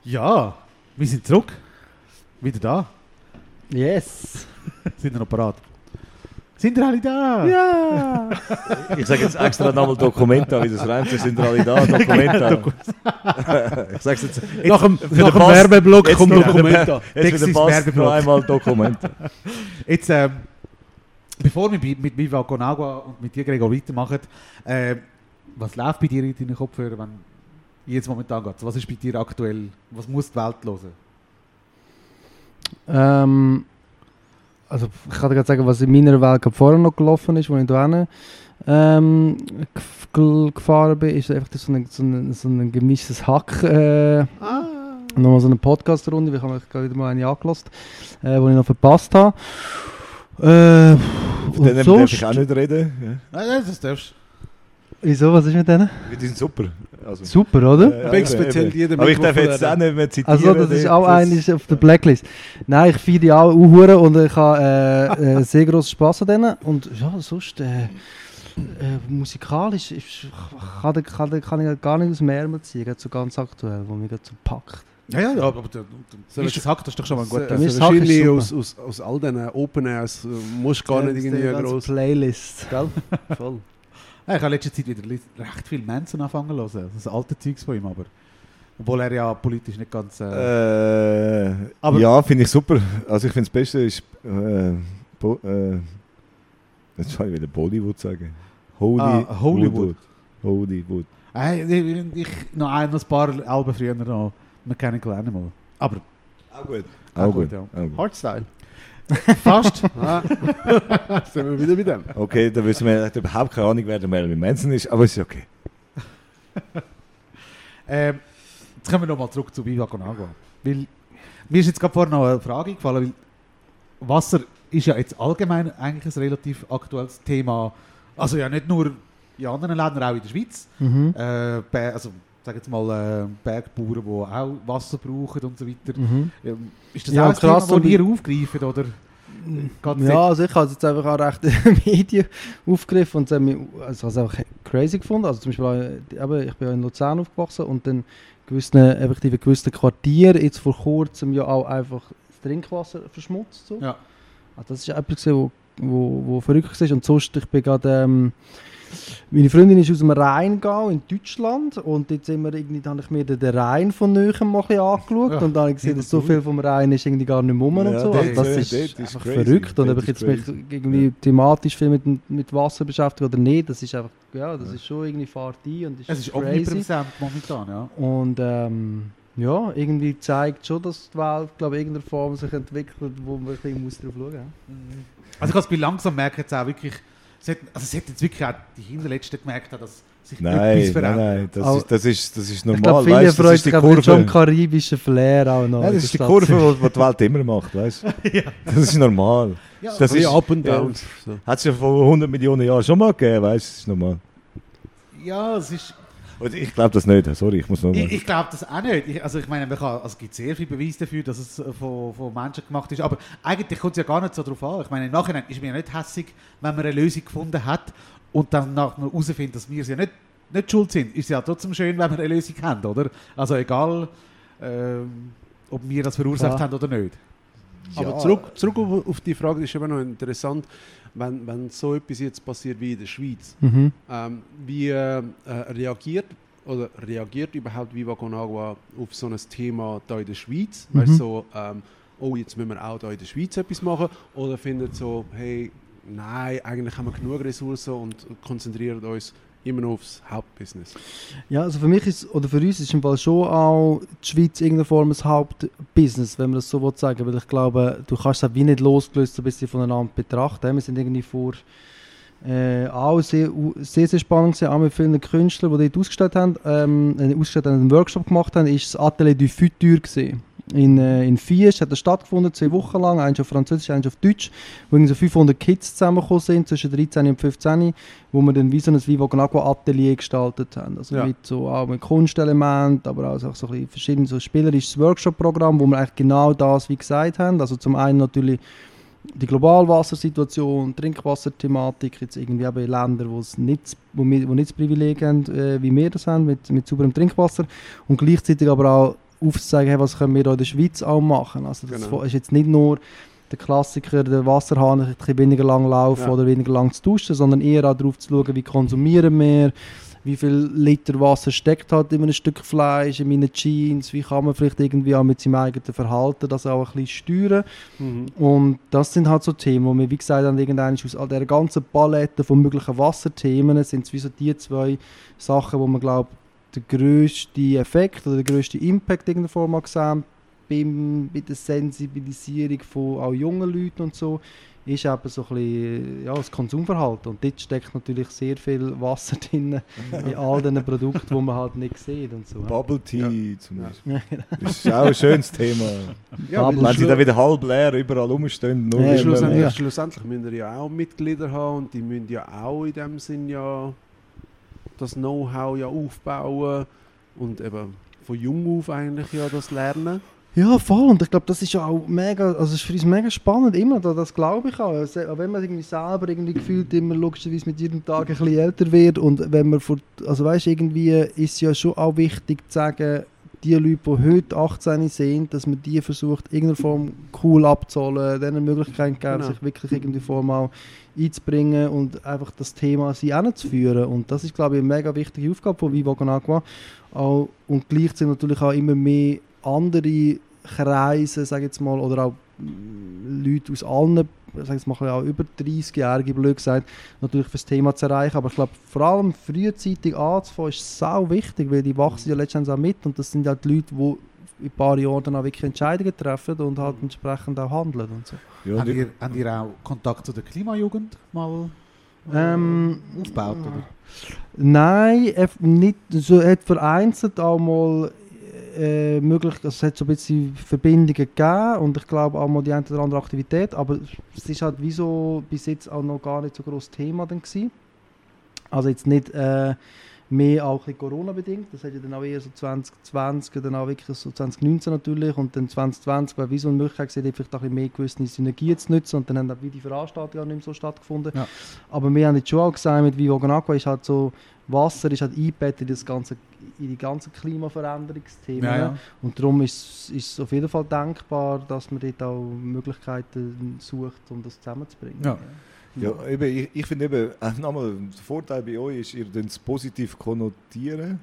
Ja, wir sind zurück. Wieder da. Yes! Sind wir noch parat? Sind wir alle da? Ja! Ich sage jetzt extra nochmal Dokumenta, wie das reimt, sind alle da, Dokumenta. Ich sage jetzt Nach dem für den Bass- Werbeblock jetzt kommt noch- Dokumenta. Jetzt für den Bass noch einmal Dokumenta. Jetzt, bevor wir mit Viva Con Agua und mit dir, Gregor, weitermachen, was läuft bei dir in deinen Kopfhörern, wenn jetzt momentan geht? Was ist bei dir aktuell? Was muss die Welt hören? Also ich kann dir gerade sagen, was in meiner Welt gerade vorher noch gelaufen ist, als ich hierhin gefahren bin, ist einfach so ein gemischtes Hack. Nochmal so eine Podcast-Runde, ich habe gerade wieder mal eine angelassen, die ich noch verpasst habe. Von Und denen darf ich auch nicht reden. Ja. Nein, das darfst du. Wieso, was ist mit denen? Die sind super. Also, Super, oder? eben, speziell eben. jeder Aber ich darf Mittwoch jetzt werden. auch nicht mehr zitieren. Also das ist auch das- eines auf der Blacklist. Nein, ich feiere die auch hure und ich habe sehr grossen Spass an denen. Und ja, sonst musikalisch kann ich gar nicht aus dem Ärmel ziehen, gerade so ganz aktuell, wo mich gerade so packt. Ja, aber das Hack, das ist doch schon mal ein guter. Mir ist Wahrscheinlich Hack aus all diesen Open Airs musst du gar nicht irgendwie eine groß. Playlist. Gell? Voll. Ja, ich habe in letzter Zeit wieder recht viel Manson angefangen zu hören. Das ist alte Zeugs von ihm, aber obwohl er ja politisch nicht ganz... aber- ja, finde ich super. Also ich finde das Beste ist... jetzt soll ich wieder Bollywood sagen. Hollywood. Hollywood. ich noch ein paar Alben früher noch Mechanical Animal. Aber Auch gut. Auch Auch gut, gut. ja. Auch gut. Hardstyle. fast. Ah. Sind wir wieder bei dem. Okay, da wissen wir hat überhaupt keine Ahnung, wer der Marilyn Manson ist, aber es ist okay. Jetzt kommen wir nochmal zurück zu Viva Con Agua. Weil, mir ist jetzt gerade vorhin noch eine Frage gefallen, weil Wasser ist ja jetzt allgemein eigentlich ein relativ aktuelles Thema. Also ja, nicht nur in anderen Ländern, auch in der Schweiz. Mhm. Also, sag jetzt mal, Bergbauern, die auch Wasser brauchen und so weiter. Mhm. Ist das Ja, auch ein krass, Thema, das so ihr aufgreift, oder? Ja, also ich habe es jetzt einfach auch recht Medien aufgegriffen und es hat mich einfach crazy gefunden. Also zum Beispiel, ich bin ja in Luzern aufgewachsen und dann in gewissen Quartieren jetzt vor kurzem ja auch einfach das Trinkwasser verschmutzt. So. Ja. Also das ist etwas gewesen, wo verrückt ist. Und sonst, ich bin gerade... meine Freundin ist aus dem Rheingau in Deutschland und jetzt habe ich mir den Rhein von näher mal ein bisschen angeschaut Ja, und dann habe ich gesehen, dass so viel vom Rhein ist irgendwie gar nicht mehr rum und Ja, so. dort, Also das dort ist ist einfach crazy. verrückt und Dort ob ich ist jetzt mich crazy. irgendwie thematisch viel mit Wasser beschäftige oder nicht, das ist einfach, ja, das ist schon irgendwie fahrt ein und Es ist crazy. omnipräsent momentan, ja. Und ja, irgendwie zeigt schon, dass die Welt, glaube ich, in irgendeiner Form sich entwickelt, wo man ein bisschen muss drauf schauen muss. Also ich habe es langsam merke jetzt auch wirklich, es hat jetzt wirklich auch die Hinterletzten gemerkt, dass sich etwas Nein, verändert. das ist normal. Ich glaube, viele weißt, das freuen ist die sich aber schon am Kurve. karibischen Flair auch noch. Ja, in das der ist die Stadt Kurve, Zürich. die die Welt immer macht, weißt du? Ja. Das ist normal. Ja, Das Wie ist, Up and ja, Downs. So. hat es ja vor 100 Millionen Jahren schon mal gegeben, weißt du? Das ist normal. ja, es ist... Und ich glaube das nicht, sorry, ich muss nochmal. Ich glaube das auch nicht. Ich meine, es gibt sehr viele Beweise dafür, dass es von Menschen gemacht ist. Aber eigentlich kommt es ja gar nicht so darauf an. Ich meine, im Nachhinein ist mir ja nicht hässig, wenn man eine Lösung gefunden hat und dann nachher herausfindet, dass wir es ja nicht schuld sind. Ist ja trotzdem schön, wenn wir eine Lösung haben, oder? Also egal, ob wir das verursacht haben oder nicht. Aber zurück auf die Frage, das ist eben noch interessant, wenn so etwas jetzt passiert wie in der Schweiz. Mhm. Wie reagiert überhaupt Viva Con Agua auf so ein Thema da in der Schweiz? Mhm. Weißt du, so, oh, jetzt müssen wir auch da in der Schweiz etwas machen? Oder findet so, hey, nein, eigentlich haben wir genug Ressourcen und konzentrieren uns immer noch aufs Hauptbusiness? Ja, also für mich ist, oder für uns ist im Fall schon auch die Schweiz in irgendeiner Form ein Hauptbusiness, wenn man das so sagen will. Weil ich glaube, du kannst es auch wie nicht losgelöst so ein bisschen voneinander betrachten. Wir sind irgendwie vor auch sehr spannend gewesen, auch mit vielen Künstlern, die dort ausgestellt haben, einen Workshop gemacht haben, ist das Atelier du Futur gewesen. In Fies hat er stattgefunden, 2 Wochen lang, eins auf Französisch, eins auf Deutsch, wo irgendwie so 500 Kids zusammengekommen sind, zwischen 13 und 15, wo wir dann wie so ein Viva Con Agua Atelier gestaltet haben. Also Ja. auch mit Kunstelementen, aber auch so ein bisschen verschiedene so spielerisches Workshop-Programm, wo wir eigentlich genau das wie gesagt haben. Also zum einen natürlich die Globalwassersituation, Trinkwasserthematik, jetzt irgendwie auch in Ländern, wo nicht das Privileg haben, wie wir das haben, mit sauberem Trinkwasser. Und gleichzeitig aber auch aufzuzeigen, hey, was können wir hier in der Schweiz auch machen. Also das Genau. ist jetzt nicht nur der Klassiker, der Wasserhahn ein bisschen weniger lang laufen oder weniger lang zu duschen, sondern eher auch darauf zu schauen, wie konsumieren wir, wie viel Liter Wasser steckt halt in einem Stück Fleisch, in meinen Jeans, wie kann man vielleicht irgendwie auch mit seinem eigenen Verhalten das auch ein bisschen steuern. Und das sind halt so Themen, wo wir, wie gesagt, dann irgendwann aus all dieser ganzen Palette von möglichen Wasserthemen sind es wie so die zwei Sachen, wo man glaubt, der grösste Effekt oder der grösste Impact in irgendeiner Form mal gesehen bei der Sensibilisierung von auch jungen Leuten und so, ist eben so ein bisschen, das Konsumverhalten. Und dort steckt natürlich sehr viel Wasser drin in all diesen Produkten, die man halt nicht sieht und so. Bubble Tea zum Beispiel. Ja. Das ist auch ein schönes Thema. Ja, Bubble Wenn sie da wieder halb leer überall rumstehen. Nur Ja, weil schlussendlich, ja. schlussendlich müssen wir ja auch Mitglieder haben und die müssen ja auch in dem Sinn ja das Know-how ja aufbauen und eben von jung auf eigentlich ja das lernen. Ja, voll. Und ich glaube, das ist ja auch mega, also es ist für uns mega spannend, immer, das glaube ich auch. Also, auch wenn man irgendwie selber irgendwie gefühlt immer logischerweise mit jedem Tag ein bisschen älter wird und wenn man also weißt, irgendwie ist ja schon auch wichtig zu sagen, die Leute, die heute 18 sind, dass man die versucht, in irgendeiner Form cool abzuholen, denen eine Möglichkeit geben, Genau. sich wirklich in irgendeiner Form auch einzubringen und einfach das Thema sie hinzuführen. Und das ist, glaube ich, eine mega wichtige Aufgabe von Vivo con Agua. Auch, und gleichzeitig natürlich auch immer mehr andere Kreise, sage ich jetzt mal, oder auch Leute aus allen, sag jetzt mal, auch über 30-Jährige, blöd gesagt, natürlich für das Thema zu erreichen. Aber ich glaube, vor allem frühzeitig anzufangen, ist sau wichtig, weil die wachsen ja letztendlich auch mit und das sind halt die Leute, die in ein paar Jahren dann auch wirklich Entscheidungen treffen und halt entsprechend auch handeln und so. Ja, Habt ihr auch Kontakt zu der Klimajugend mal aufgebaut? Oder? Nein, nicht, so hat vereinzelt auch mal möglich, also es hat so ein bisschen Verbindungen gegeben und ich glaube auch mal die eine oder andere Aktivität, aber es ist halt wieso bis jetzt auch noch gar nicht so großes Thema dann gewesen. Also jetzt nicht mehr auch ein bisschen Corona-bedingt, das hat ja dann auch eher so 2020, dann auch wirklich so 2019 natürlich und dann 2020 war wie so eine Möglichkeit gewesen, vielleicht auch ein bisschen mehr gewisse Synergien zu nutzen und dann haben auch wie die Veranstaltungen auch nicht mehr so stattgefunden. Ja. Aber wir haben jetzt schon auch gesagt, mit Vivo con Agua ist halt so, Wasser ist halt eingebettet in die ganzen Klimaveränderungsthemen. Ja. Und darum ist es auf jeden Fall denkbar, dass man dort auch Möglichkeiten sucht, um das zusammenzubringen. Ja. Ja, eben, ich finde eben, nochmal, der Vorteil bei euch ist, ihr könnt es positiv konnotieren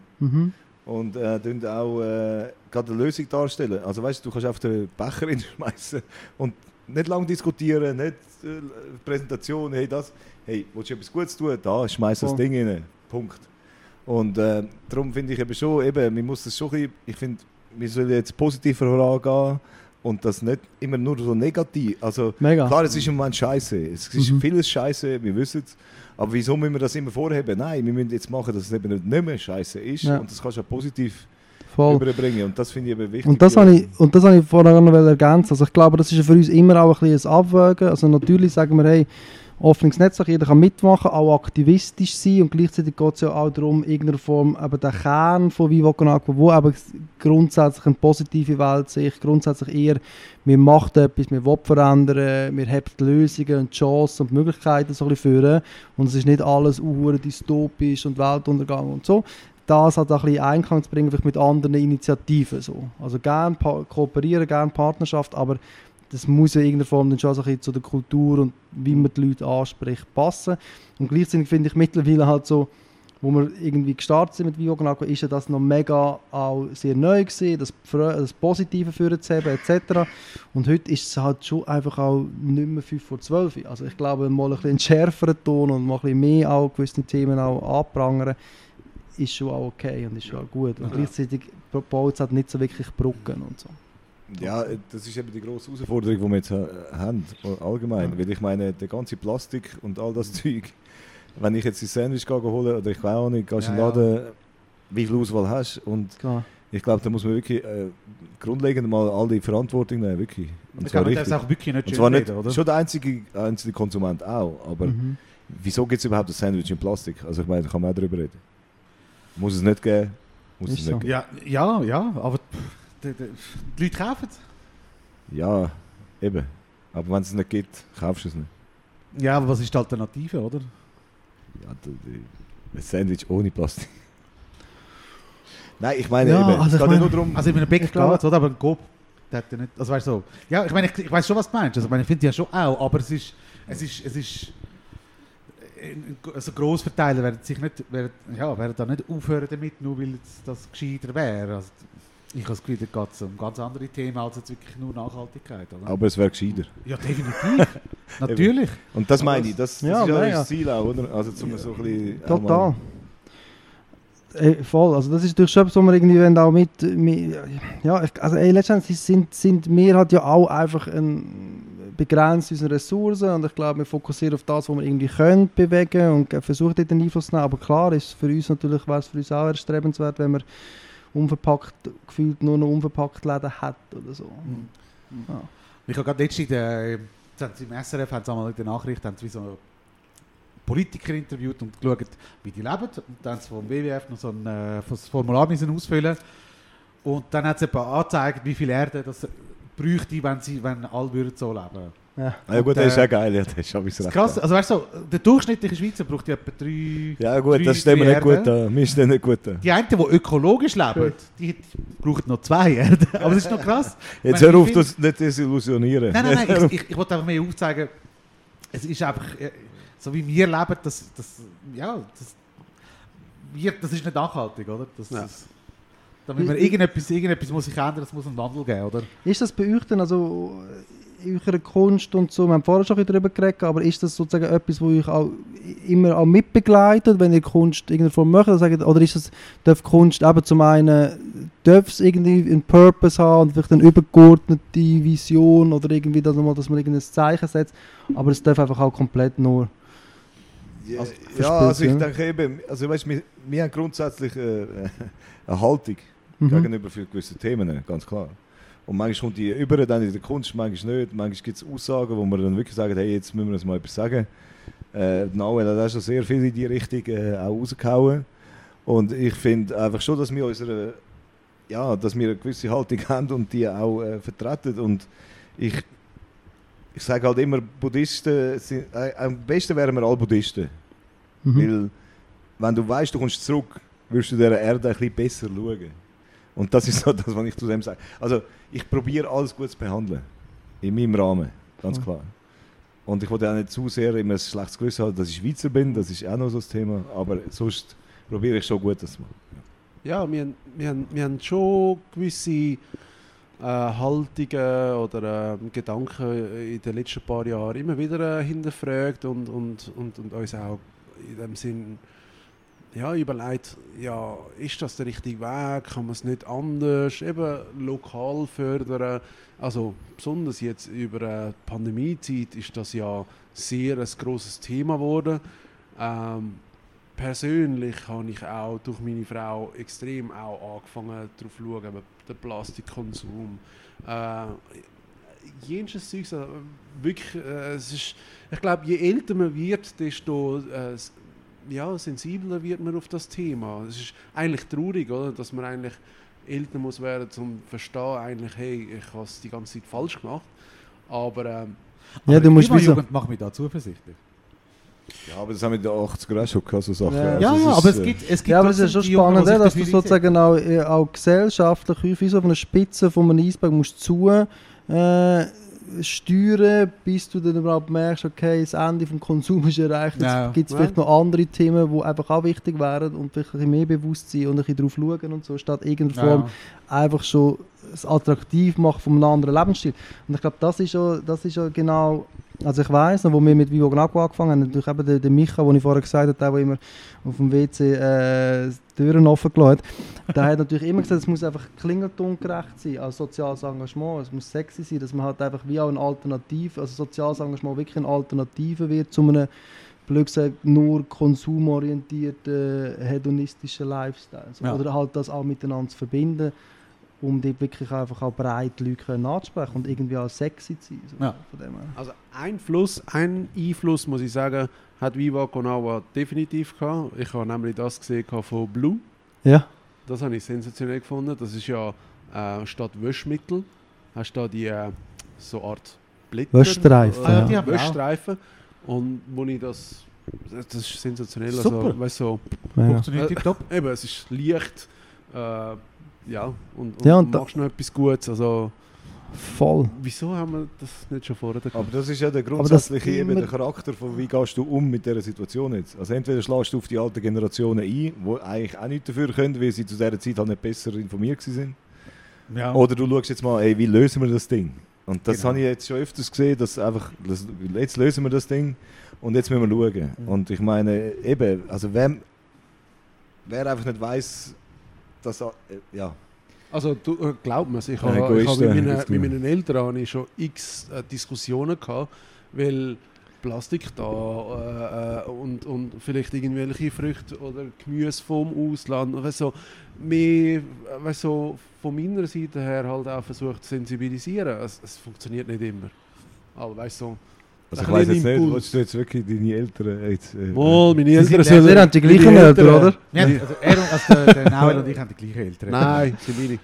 und könnt auch gerade eine Lösung darstellen. Also weißt du kannst auf den Becher reinschmeißen und nicht lange diskutieren, nicht Präsentation, willst du etwas Gutes tun? Da, schmeiß das Ding rein. Punkt. Und darum finde ich eben schon, man muss das schon ein bisschen, ich finde, wir sollen jetzt positiver vorangehen und das nicht immer nur so negativ. Also Mega. Klar, es ist im Moment scheiße. Es ist vieles scheiße, wir wissen es. Aber wieso müssen wir das immer vorheben? Nein, wir müssen jetzt machen, dass es eben nicht mehr scheiße ist. Ja. Und das kannst du ja positiv überbringen. Und das finde ich eben wichtig. Und das habe ich vorher noch ergänzen. Also ich glaube, das ist für uns immer auch ein bisschen ein Abwägen. Also natürlich sagen wir, hey, offenes Netzwerk, jeder kann mitmachen, auch aktivistisch sein und gleichzeitig geht es ja auch darum, in irgendeiner Form eben den Kern von Vivo con Agua, wo eben grundsätzlich eine positive Welt sich, grundsätzlich eher, wir machen etwas, wir wollen verändern, wir haben Lösungen und Chancen und Möglichkeiten so ein bisschen führen und es ist nicht alles dystopisch und Weltuntergang und so. Das halt auch ein bisschen Einklang zu bringen vielleicht mit anderen Initiativen. So. Also gerne kooperieren, gerne Partnerschaft, aber das muss ja in irgendeiner Form dann schon so ein bisschen zu der Kultur und wie man die Leute anspricht, passen. Und gleichzeitig finde ich mittlerweile halt so, wo wir irgendwie gestartet sind mit Vivo con Agua, ist ja das noch mega auch sehr neu gewesen, das Positive führen zu haben, etc. Und heute ist es halt schon einfach auch nicht mehr 5 vor 12. Also ich glaube, mal ein bisschen einen schärferen Ton und mal ein bisschen mehr auch gewisse Themen auch anprangern, ist schon auch okay und ist schon auch gut. Und gleichzeitig baut es halt nicht so wirklich Brücken und so. Ja, das ist eben die grosse Herausforderung, die wir jetzt haben, allgemein. Weil ich meine, der ganze Plastik und all das Zeug, wenn ich jetzt ein Sandwich hole oder ich weiß auch nicht, gehst in den Laden, wie viel Auswahl hast. Und klar. Ich glaube, da muss man wirklich grundlegend mal all die Verantwortung nehmen, wirklich. Und zwar richtig. Das auch wirklich nicht und zwar nicht, reden, oder? schon der einzige Konsument auch, aber wieso gibt es überhaupt ein Sandwich in Plastik? Also ich meine, da kann man auch darüber reden. Muss es nicht geben, muss es nicht geben. Ja, aber die Leute kaufen es. Ja, eben. Aber wenn es nicht gibt, kaufst du es nicht. Ja, aber was ist die Alternative, oder? Ja, ein Sandwich ohne Plastik. Nein, ich meine Ja, eben, also es ich geht ja meine- nur darum... Also in einem Beck Ich glaube- geht's, oder? Aber ein Coop, der hat ja nicht... Also weißt du so... Ja, ich meine, ich weiß schon, was du meinst. Also, ich meine, ich finde ja schon auch, aber es ist... Also Grossverteiler werden da nicht aufhören damit, nur weil das gescheiter wäre. Also, ich habe das Gefühl, da geht es um ganz andere Themen als jetzt wirklich nur Nachhaltigkeit. Oder? Aber es wäre gescheiter. Ja, definitiv. Natürlich. Und das meine ich, das Ja, ist ja mega. das Ziel auch, oder? Also zum so ein bisschen... Total. Voll, also das ist natürlich schon etwas, wo wir irgendwie wollen auch letztendlich sind wir halt ja auch einfach begrenzt unsere Ressourcen und ich glaube, wir fokussieren auf das, was wir irgendwie können bewegen und versuchen dort einen Einfluss zu nehmen, aber klar ist für uns natürlich, wäre es für uns auch erstrebenswert, wenn man unverpackt, gefühlt nur noch unverpackt Läden hat oder so. Ja. Ich habe gerade letztens im SRF haben sie einmal in der Nachricht haben sie wie so Politiker interviewt und geschaut, wie die leben. Und dann haben sie vom WWF noch so ein Formular müssen ausfüllen. Und dann hat es angezeigt, wie viel Erde das bräuchte, wenn alle würden so leben. Ja. Ja gut, das ist ja geil, ja, das ist auch Das ist recht. krass. Also weißt du, so, der durchschnittliche Schweizer braucht ja etwa 3. Ja gut, 3 das stellen wir nicht Erde. gut an. Wir stellen nicht gut an. Die einen, die ökologisch leben, die brauchen noch 2 Erden. Aber das ist noch krass. Jetzt Wenn hör auf, ich das nicht desillusionieren. Nein, ich wollte einfach mehr aufzeigen, es ist einfach, so wie wir leben, das ist nicht nachhaltig, oder? Damit man irgendetwas muss sich ändern, es muss einen Wandel geben, oder? Ist das bei euch denn, also in eurer Kunst und so, wir haben vorher schon ein bisschen darüber geredet, aber ist das sozusagen etwas, wo euch auch immer auch mitbegleitet, wenn ihr Kunst in irgendeiner Form macht, oder ist das, darf Kunst eben zum einen, darf es irgendwie einen Purpose haben und vielleicht eine übergeordnete Vision oder irgendwie, dass man irgendein Zeichen setzt, aber es darf einfach auch komplett nur... Also, verspielt, also ich ja. denke eben, also weißt, wir haben grundsätzlich eine Haltung gegenüber für gewisse Themen, ganz klar. Und manchmal kommt die über dann in der Kunst, manchmal nicht. Manchmal gibt es Aussagen, wo wir dann wirklich sagen, hey, jetzt müssen wir uns mal etwas sagen. Noel hat auch schon sehr viel in die Richtung auch rausgehauen. Und ich finde einfach schon, dass wir dass wir eine gewisse Haltung haben und die auch vertreten. Und ich sage halt immer, Buddhisten sind, am besten wären wir alle Buddhisten. Weil, wenn du weißt, du kommst zurück, wirst du dieser Erde ein bisschen besser schauen. Und das ist so das, was ich zu dem sage. Also, ich probiere alles gut zu behandeln. In meinem Rahmen, ganz klar. Und ich wollte auch nicht zu sehr immer ein schlechtes Gewissen haben, dass ich Schweizer bin, das ist auch noch so das Thema. Aber sonst probiere ich schon gut, das zu machen. Ja, wir haben schon gewisse Haltungen oder Gedanken in den letzten paar Jahren immer wieder hinterfragt und uns auch in dem Sinn überlegt, ja, ist das der richtige Weg, kann man es nicht anders, eben lokal fördern. Also besonders jetzt über die Pandemiezeit ist das ja sehr ein grosses Thema geworden. Persönlich habe ich auch durch meine Frau extrem auch angefangen darauf zu schauen, den Plastikkonsum. Jenes Zeugs, wirklich, ich glaube, je älter man wird, desto sensibler wird man auf das Thema. Es ist eigentlich traurig, oder? Dass man eigentlich älter muss werden, um zu verstehen, eigentlich, hey, ich habe es die ganze Zeit falsch gemacht. Aber du musst die Jugend macht mich da zuversichtlich. Ja, aber das haben wir in den 80er auch schon gehabt, so Sachen. Ja. Also Aber es gibt Ja, aber es ist schon trotzdem die Jungen, spannend, die sich dass du dafür sozusagen auch gesellschaftlich wie so auf einer Spitze von einem Eisberg musst steuern, bis du dann überhaupt merkst, okay, das Ende des Konsums ist erreicht. Jetzt Ja. gibt es vielleicht noch andere Themen, die einfach auch wichtig wären und vielleicht ein bisschen mehr Bewusstsein und ein bisschen drauf schauen und so, statt irgendeiner Form einfach schon es attraktiv machen von einem anderen Lebensstil. Und ich glaube, das ist ja genau, also ich weiss noch, wo wir mit Vivo Gnacco angefangen haben, natürlich eben der Micha, den ich vorher gesagt habe, der immer auf dem WC die Türen offen gelassen hat, der hat natürlich immer gesagt, es muss einfach klingeltongerecht sein als soziales Engagement, es muss sexy sein, dass man halt einfach wie auch eine Alternative, also soziales Engagement wirklich eine Alternative wird zu einem blöd gesagt, nur konsumorientierten, hedonistischen Lifestyle. So. Ja. Oder halt das auch miteinander zu verbinden, um dort wirklich einfach auch breit Leute anzusprechen und irgendwie auch sexy zu sein. So. Ja. Von dem her. also ein Einfluss, muss ich sagen, hat Viva Con definitiv gehabt. Ich habe nämlich das gesehen von Blue. Ja. Das habe ich sensationell gefunden. Das ist ja statt Wäschmittel, hast du da die so Art Blätter. Wäschstreifen, ja. Die haben wir auch. Wäschstreifen. Und wo ich das ist sensationell. Super. Also, weißt, so, Ja. Funktioniert tipptopp. eben, es ist leicht, und Ja, und machst noch etwas Gutes. Also, Voll. wieso haben wir das nicht schon vorher gehabt? Aber das ist ja der das grundsätzliche immer- der Charakter von wie gehst du um mit dieser Situation jetzt. Also entweder schlägst du auf die alten Generationen ein, die eigentlich auch nichts dafür können, weil sie zu dieser Zeit halt nicht besser informiert waren. Ja. Oder du schaust jetzt mal, ey, wie lösen wir das Ding? Und das Genau. habe ich jetzt schon öfters gesehen, dass einfach, jetzt lösen wir das Ding und jetzt müssen wir schauen. Und ich meine, eben, also wer einfach nicht weiss, dass ja. Also du, glaub mir, ich Ja, habe Egoisten, mit das meinen Eltern habe ich schon x Diskussionen gehabt, weil Plastik da und vielleicht irgendwelche Früchte oder Gemüse vom Ausland, also mehr, so von meiner Seite her halt auch versucht zu sensibilisieren. Es funktioniert nicht immer. Aber weißt du, Also ich ein weiss bisschen jetzt nicht, Impuls. willst du jetzt wirklich deine Eltern jetzt... Mal, meine Sie Eltern sind- ihr habt die gleichen meine Eltern, oder? Wir haben, also er und also der Nauer und ich haben die gleichen Eltern. Nein, sind meine.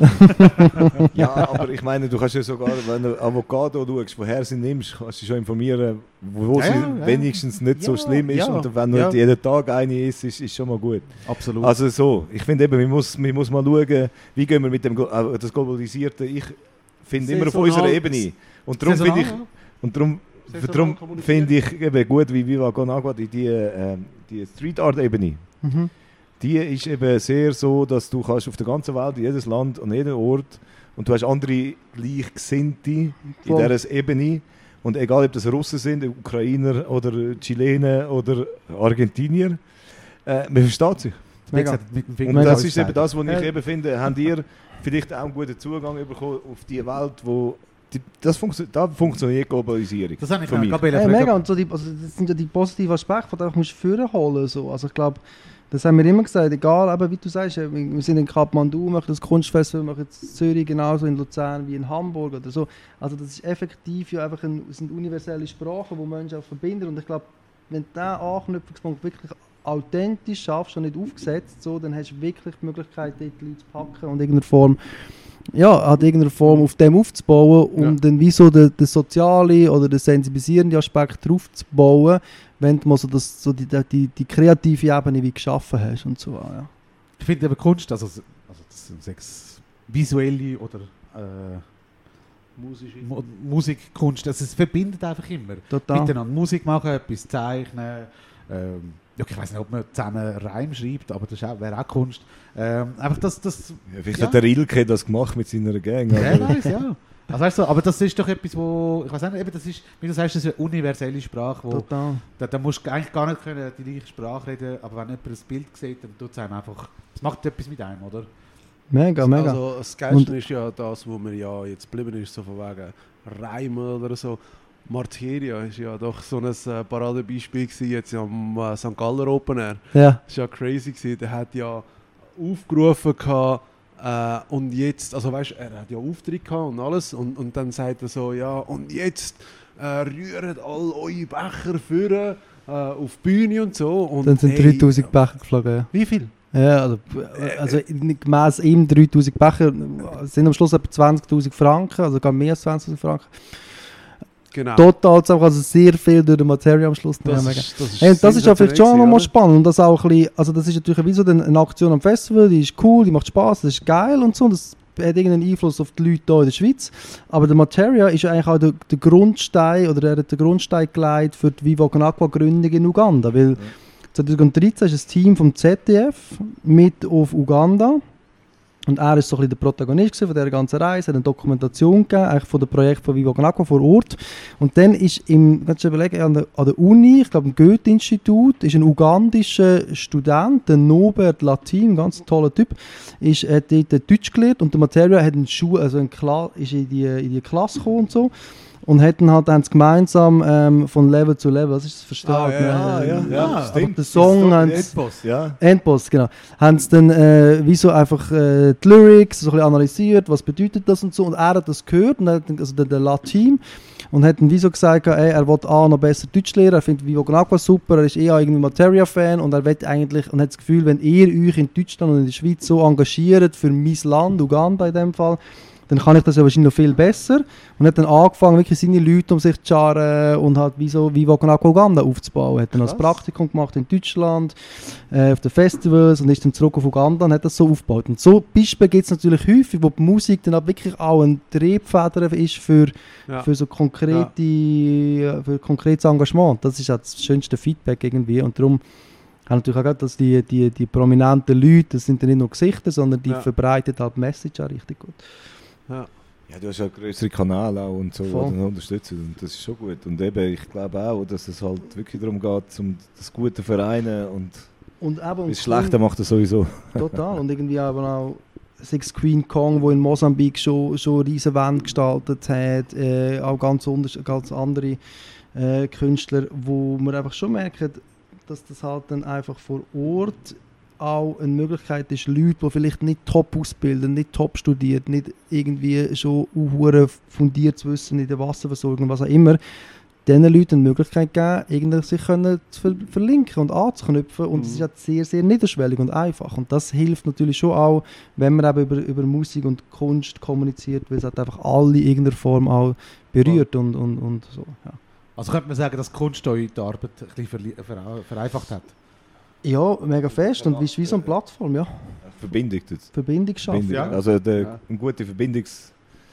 Ja, aber ich meine, du kannst ja sogar, wenn du Avocado schaust, woher sie nimmst, kannst du dich schon informieren, wo Ja, sie ja. wenigstens nicht so Ja, schlimm ist. ja, Und wenn du ja. nicht jeden Tag eine isst, ist schon mal gut. Absolut. Also so, ich finde eben, man muss mal schauen, wie gehen wir mit dem das Globalisierte. Ich finde immer auf Saisonal- unserer Ebene. Und darum finde ich, und darum finde ich eben gut, wie Viva Con Agua, die Street Art Ebene. Mhm. Die ist eben sehr so, dass du kannst auf der ganzen Welt, in jedes Land und jeden Ort und du hast andere Gleichgesinnte in Voll. dieser Ebene und egal ob das Russen sind, Ukrainer oder Chilenen oder Argentinier, man versteht sich. Wie Mega. gesagt, mit dem Und Finger das auf ist die eben das, was ich Ja. eben finde, habt ihr vielleicht auch einen guten Zugang bekommen auf die Welt, wo da funktioniert Globalisierung. Das habe ich für mich. gerade Hey, fragen. mega, und so also das sind ja die positiven Aspekte, die du musst vorholen so. Also ich glaube, das haben wir immer gesagt, egal, aber wie du sagst, wir sind in Kathmandu, machen das Kunstfest, wir machen jetzt in Zürich genauso in Luzern wie in Hamburg oder so. Also das ist effektiv ja einfach sind universelle Sprachen, die Menschen auch verbinden und ich glaube, wenn du diesen Anknüpfungspunkt wirklich authentisch schaffst und nicht aufgesetzt, so, dann hast du wirklich die Möglichkeit, dort die Leute zu packen und irgendeiner Form auf dem aufzubauen, um dann wie so den sozialen oder den sensibilisierenden Aspekt drauf zu bauen, wenn du mal so die kreative Ebene wie geschaffen hast und so. Ja. Ich finde eben Kunst, also das sind sechs visuelle oder Musikkunst, also es verbindet einfach immer. Total. Miteinander Musik machen, etwas zeichnen. Ich weiß nicht, ob man zusammen Reim schreibt, aber das wäre auch Kunst. Einfach das Ja, vielleicht Ja. hat der Rilke das gemacht mit seiner Gang. wer aber- weiß, ja. Also weißt du, aber das ist doch etwas, wo, ich weiß nicht, eben, das ist, wie du sagst, das ist eine universelle Sprache, wo Total. da musst du eigentlich gar nicht können die gleiche Sprache reden, aber wenn jemand ein Bild sieht, dann tut es einem einfach, es macht etwas mit einem, oder? Mega, mega. Also das Geilste ist ja das, wo mir ja jetzt geblieben ist, so von wegen Reimen oder so. Martyria ist ja doch so ein Paradebeispiel gewesen, jetzt am St. Galler Open Air. Ja. Das war ja crazy gewesen. Der hat ja aufgerufen gehabt, und jetzt, also weißt, er hat ja Auftritt gehabt und alles und dann sagt er so, ja und jetzt rührt all eure Becher führen auf die Bühne und so. Und Dann sind hey, 3000 Becher geflogen. Ja. Wie viel? Ja, also gemäss ihm 3000 Becher sind am Schluss etwa 20'000 Franken, also gar mehr als 20'000 Franken. Genau. Total, also sehr viel durch die Materie am Schluss. Ja, mega. Hey, das ist ja vielleicht schon nochmal spannend und das auch ein bisschen, also das ist natürlich wie so eine Aktion am Festival, die ist cool, die macht Spaß, das ist geil und so, das hat irgendeinen Einfluss auf die Leute hier in der Schweiz, aber der Materia ist ja eigentlich auch der Grundstein, oder er hat den Grundstein gelegt für die Viva Con Agua Gründung in Uganda, weil 2013 ist ein Team vom ZDF mit auf Uganda. Und er war so ein bisschen der Protagonist von dieser ganzen Reise, hat eine Dokumentation gegeben, eigentlich von dem Projekt von Viva Con Agua vor Ort. Und dann ist kannst du dir überlegen, an der Uni, ich glaube im Goethe-Institut, ist ein ugandischer Student, der Norbert Latin, ein ganz toller Typ, hat dort Deutsch gelernt und der Materia hat ist in die Klasse gekommen und so. Und hätten halt dann gemeinsam von Level zu Level, das ist das Verstehen. stimmt. Der Song haben Endboss, ja. Endboss, genau. Haben sie dann wie so einfach die Lyrics so ein bisschen analysiert, was bedeutet das und so. Und er hat das gehört, und also der Latin, und hat dann wie so gesagt, ey, er will noch besser Deutsch lernen, er findet Viva Con Agua super, er ist irgendwie Materia-Fan und er will eigentlich, und hat das Gefühl, wenn ihr euch in Deutschland und in der Schweiz so engagiert für mein Land, Uganda in dem Fall, dann kann ich das ja wahrscheinlich noch viel besser. Und hat dann angefangen, wirklich seine Leute um sich zu scharen und halt wie so Viva Con Aqua Uganda aufzubauen. Hat dann als Praktikum gemacht in Deutschland, auf den Festivals und ist dann zurück auf Uganda und hat das so aufgebaut. Und so Beispiele gibt es natürlich häufig, wo die Musik dann auch wirklich auch ein Triebfeder ist für so für konkretes Engagement. Das ist auch das schönste Feedback irgendwie. Und darum haben natürlich auch gerade, dass die prominenten Leute, das sind ja nicht nur Gesichter, sondern die verbreiten halt die Message auch richtig gut. Ja, du hast ja größere Kanäle auch und so, die dann unterstützen und das ist schon gut. Und eben, ich glaube auch, dass es halt wirklich darum geht, um das Gute vereinen und das Schlechte macht es sowieso. Total, und irgendwie auch Six Queen Kong, wo in Mosambik schon riesen Wände gestaltet hat, auch ganz andere Künstler, wo man einfach schon merkt, dass das halt dann einfach vor Ort auch eine Möglichkeit ist, Leute, die vielleicht nicht top ausbilden, nicht top studiert, nicht irgendwie schon fundiert zu wissen in der Wasserversorgung, was auch immer, diesen Leuten eine Möglichkeit geben, irgendwie sich zu verlinken und anzuknüpfen. Und das ist ja sehr, sehr niederschwellig und einfach. Und das hilft natürlich schon auch, wenn man eben über Musik und Kunst kommuniziert, weil es halt einfach alle in irgendeiner Form auch berührt und so. Ja. Also könnte man sagen, dass Kunst euch die Arbeit ein bisschen vereinfacht hat? Ja, mega fest und wie so eine Plattform, ja. Verbindung schaffen. Ja. Also ein guter Verbindungsübersetzer.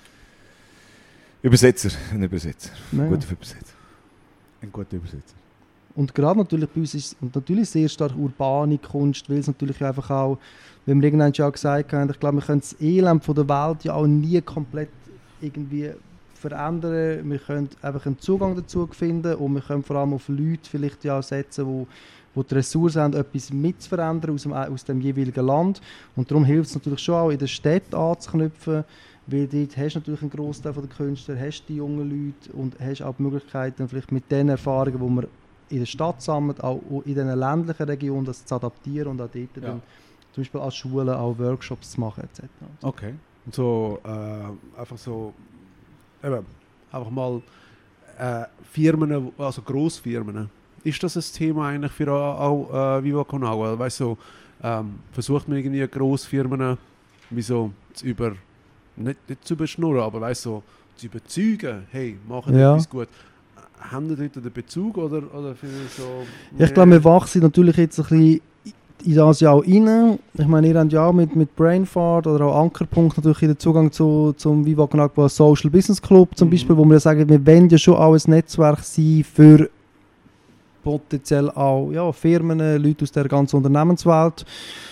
Ein Übersetzer. Ja. Ein guter Übersetzer. Ein guter Übersetzer. Und gerade natürlich bei uns ist es natürlich sehr stark urbane Kunst, weil es natürlich einfach auch, wie wir irgendwann schon gesagt haben, ich glaube, wir können das Elend von der Welt ja auch nie komplett irgendwie verändern. Wir können einfach einen Zugang dazu finden und wir können vor allem auf Leute vielleicht ja setzen, die die Ressourcen haben, etwas mitzuverändern aus dem jeweiligen Land. Und darum hilft es natürlich schon auch, in der Stadt anzuknüpfen, weil dort hast du natürlich einen Großteil der Künstler, hast die jungen Leute und hast auch die Möglichkeit, dann vielleicht mit den Erfahrungen, die man in der Stadt sammelt, auch in den ländlichen Regionen, das zu adaptieren und auch dort dann zum Beispiel als Schulen auch Workshops zu machen etc. Okay. Und so einfach so eben, einfach mal Firmen, also Grossfirmen. Ist das ein Thema eigentlich für auch Viva Con Agua? Weißt du, versucht man irgendwie Grossfirmen nicht zu überschnurren, aber weißt du, zu überzeugen, hey, machen etwas gut. Haben die dort den Bezug oder so? Ja, ich glaube, wir wachsen natürlich jetzt ein bisschen in das Jahr auch rein. Ich meine, ihr habt ja auch mit Brainfart oder auch Ankerpunkt natürlich den Zugang zum Viva Con Agua Social Business Club zum Beispiel, wo wir sagen, wir wollen ja schon auch ein Netzwerk sein für potenziell auch Firmen, Leute aus der ganzen Unternehmenswelt.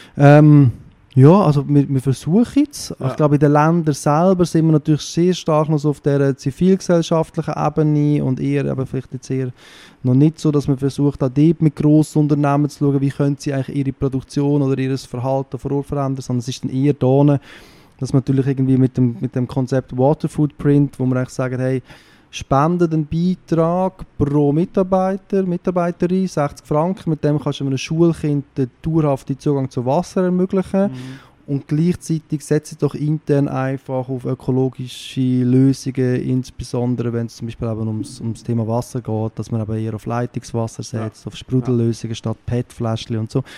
Also wir versuchen es. Ja. Ich glaube, in den Ländern selber sind wir natürlich sehr stark noch so auf der zivilgesellschaftlichen Ebene und eher aber vielleicht jetzt eher noch nicht so, dass man versucht, auch dort mit grossen Unternehmen zu schauen, wie können sie eigentlich ihre Produktion oder ihr Verhalten vor Ort verändern, sondern es ist dann eher da, dass man natürlich irgendwie mit dem Konzept Water Footprint, wo man eigentlich sagen, hey, spendet einen Beitrag pro Mitarbeiter, Mitarbeiterin, 60 Franken. Mit dem kannst du einem Schulkind den dauerhaften Zugang zu Wasser ermöglichen. Und gleichzeitig setzt doch intern einfach auf ökologische Lösungen, insbesondere wenn es zum Beispiel eben ums Thema Wasser geht, dass man aber eher auf Leitungswasser setzt, auf Sprudellösungen statt PET-Fläschchen und so.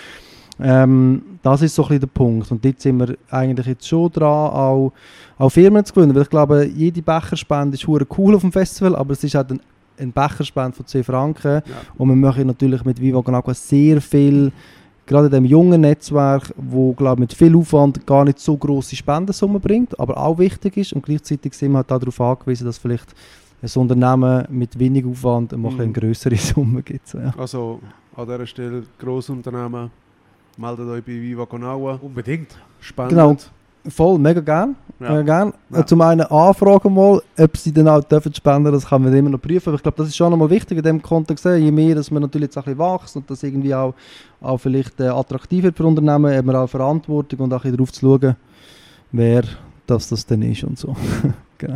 Das ist so ein bisschen der Punkt. Und dort sind wir eigentlich jetzt schon dran, auch Firmen zu gewinnen. Weil ich glaube, jede Becherspende ist verdammt cool auf dem Festival, aber es ist halt ein Becherspende von 10 Franken. Ja. Und wir machen natürlich mit Viva Con Agua sehr viel, gerade in diesem jungen Netzwerk, wo glaube mit viel Aufwand gar nicht so grosse Spendensummen bringt, aber auch wichtig ist. Und gleichzeitig sind wir halt darauf angewiesen, dass vielleicht ein Unternehmen mit wenig Aufwand eine grössere Summe gibt. So, ja. Also an dieser Stelle Grossunternehmen, meldet euch bei Viva Con Agua. Unbedingt. Spannend. Genau, voll, mega gern. Ja. Zum einen anfragen mal, ob sie dann auch dürfen spenden, das kann man immer noch prüfen. Aber ich glaube, das ist schon nochmal wichtig in dem Kontext. Je mehr, dass man natürlich jetzt ein bisschen wächst und das irgendwie auch vielleicht attraktiv wird für Unternehmen, haben wir auch Verantwortung und auch ein bisschen darauf zu schauen, wer das denn ist und so. Genau.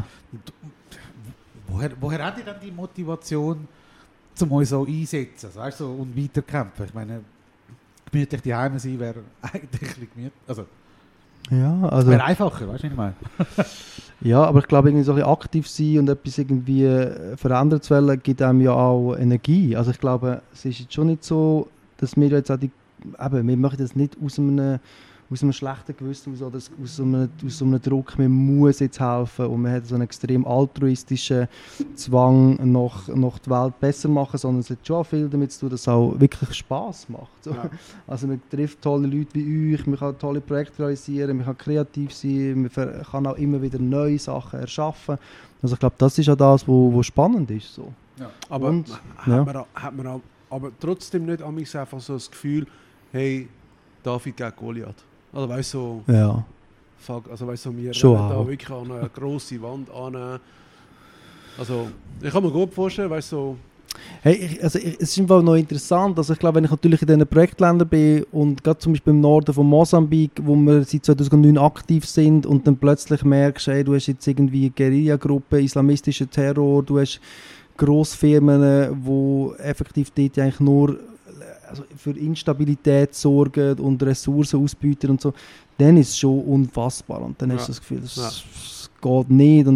Woher habt ihr dann die Motivation, um euch so einsetzen, weißt du, und weiterkämpfen? Ich meine, gemütlich die Heime sein wäre eigentlich gemütlich. Also wäre einfacher, weißt du, was ich meine? Ja, aber ich glaube, irgendwie so ein bisschen aktiv sein und etwas irgendwie verändern zu wollen, gibt einem ja auch Energie. Also ich glaube, es ist jetzt schon nicht so, dass wir jetzt auch wir machen das nicht aus aus einem schlechten Gewissen, aus so einem Druck, man muss jetzt helfen und man hat so einen extrem altruistischen Zwang, nach die Welt besser machen, sondern es hat schon viel damit zu tun, dass es auch wirklich Spass macht. So. Ja. Also man trifft tolle Leute wie euch, man kann tolle Projekte realisieren, man kann kreativ sein, man kann auch immer wieder neue Sachen erschaffen. Also ich glaube, das ist auch das, was spannend ist. So. Aber Und, hat man auch, aber trotzdem nicht an mich einfach so das Gefühl, hey, David gegen Goliath. Also weißt du, so, Ja. fuck, also weißt du, wir Schon rennen da auch. wirklich an eine grosse Wand an. Also, ich kann mir gut vorstellen, weißt du, so, Hey, es ist einfach noch interessant. Also ich glaube, wenn ich natürlich in diesen Projektländern bin und gerade zum Beispiel im Norden von Mosambik, wo wir seit 2009 aktiv sind und dann plötzlich merkst, hey, du hast jetzt irgendwie eine Guerilla-Gruppe, islamistischen Terror, du hast Grossfirmen, die effektiv dort eigentlich nur für Instabilität sorgen und Ressourcen ausbeuten und so, dann ist es schon unfassbar und dann hast du das Gefühl, das geht nicht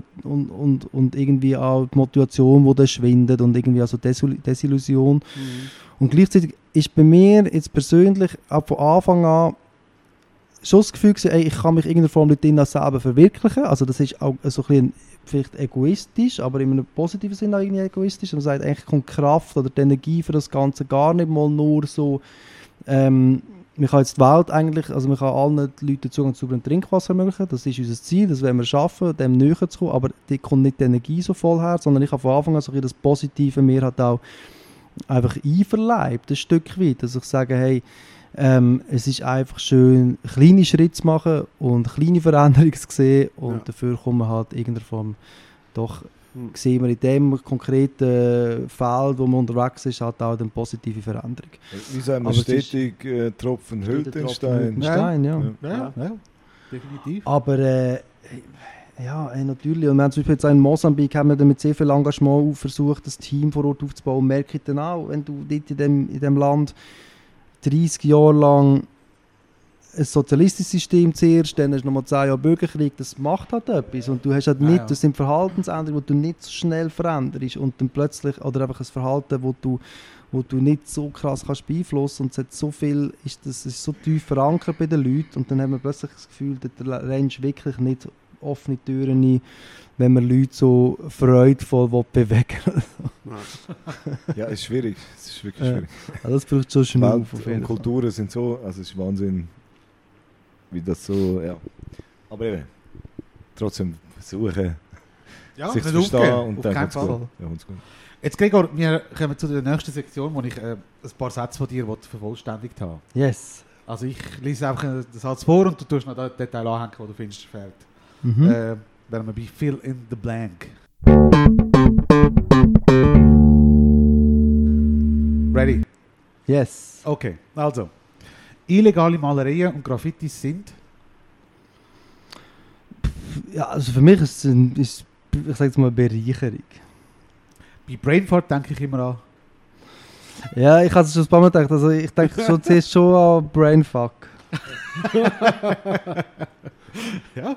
und irgendwie auch die Motivation, die dann schwindet und irgendwie also Desillusion. Und gleichzeitig ist bei mir jetzt persönlich auch von Anfang an schon das Gefühl gewesen, ey, ich kann mich in irgendeiner Form nicht selber verwirklichen. Also das ist auch so ein bisschen vielleicht egoistisch, aber in einem positiven Sinne auch irgendwie egoistisch. Und man sagt, eigentlich kommt die Kraft oder die Energie für das Ganze gar nicht mal nur so, man kann jetzt die Welt eigentlich, also man kann allen Leuten Zugang zu sauberem Trinkwasser ermöglichen, das ist unser Ziel, das wollen wir schaffen, dem näher zu kommen, aber die kommt nicht die Energie so voll her, sondern ich habe von Anfang an so ein bisschen das Positive mir hat auch einfach einverleibt, ein Stück weit, dass ich sage, hey, es ist einfach schön, kleine Schritte zu machen und kleine Veränderungen zu sehen und dafür kommen wir halt in irgendeiner Form doch, sehen wir in dem konkreten Feld, wo man unterwegs ist, halt auch eine positive Veränderung. Wie sagen wir, Aber es stetig Tropfen hüllt den Stein. Stein, ja. Ja, definitiv. Aber natürlich. Und wir haben zum Beispiel jetzt in Mosambik haben wir dann mit sehr viel Engagement auch versucht, das Team vor Ort aufzubauen. Und merke ich dann auch, wenn du dort in dem Land 30 Jahre lang ein sozialistisches System zuerst, dann hast du nochmal 10 Jahre Bürgerkrieg, das macht halt etwas. Und du hast halt nicht, das sind Verhaltensänderungen, die du nicht so schnell veränderst und dann plötzlich, oder einfach ein Verhalten, wo du nicht so krass kannst beeinflussen und es hat so viel, das ist so tief verankert bei den Leuten und dann haben wir plötzlich das Gefühl, da rennst du wirklich nicht offene Türen ein, wenn man Leute so freudvoll bewegen will. Ja, es ist schwierig. Es ist wirklich schwierig. Also das braucht schon Schnuff. Welt und Kulturen sind so, also es ist Wahnsinn, wie das so, ja. Aber eben, trotzdem versuchen, sich zu verstehen und dann kommt's gut. Ja, kommt's gut. Jetzt Gregor, wir kommen zu der nächsten Sektion, wo ich ein paar Sätze von dir vervollständigt habe. Yes. Also ich lese einfach einen Satz vor und du tust noch das Detail anhängen, wo du findest, fehlt. Werden wir bei Fill in the Blank. Ready? Yes. Okay, also. Illegale Malereien und Graffitis sind? Ja, also für mich ist es, ich sage jetzt mal, Bereicherung. Bei Brainfart denke ich immer an. Ja, ich habe es schon ein paar Mal gedacht. Also ich denke schon zuerst schon an Brainfuck. Ja?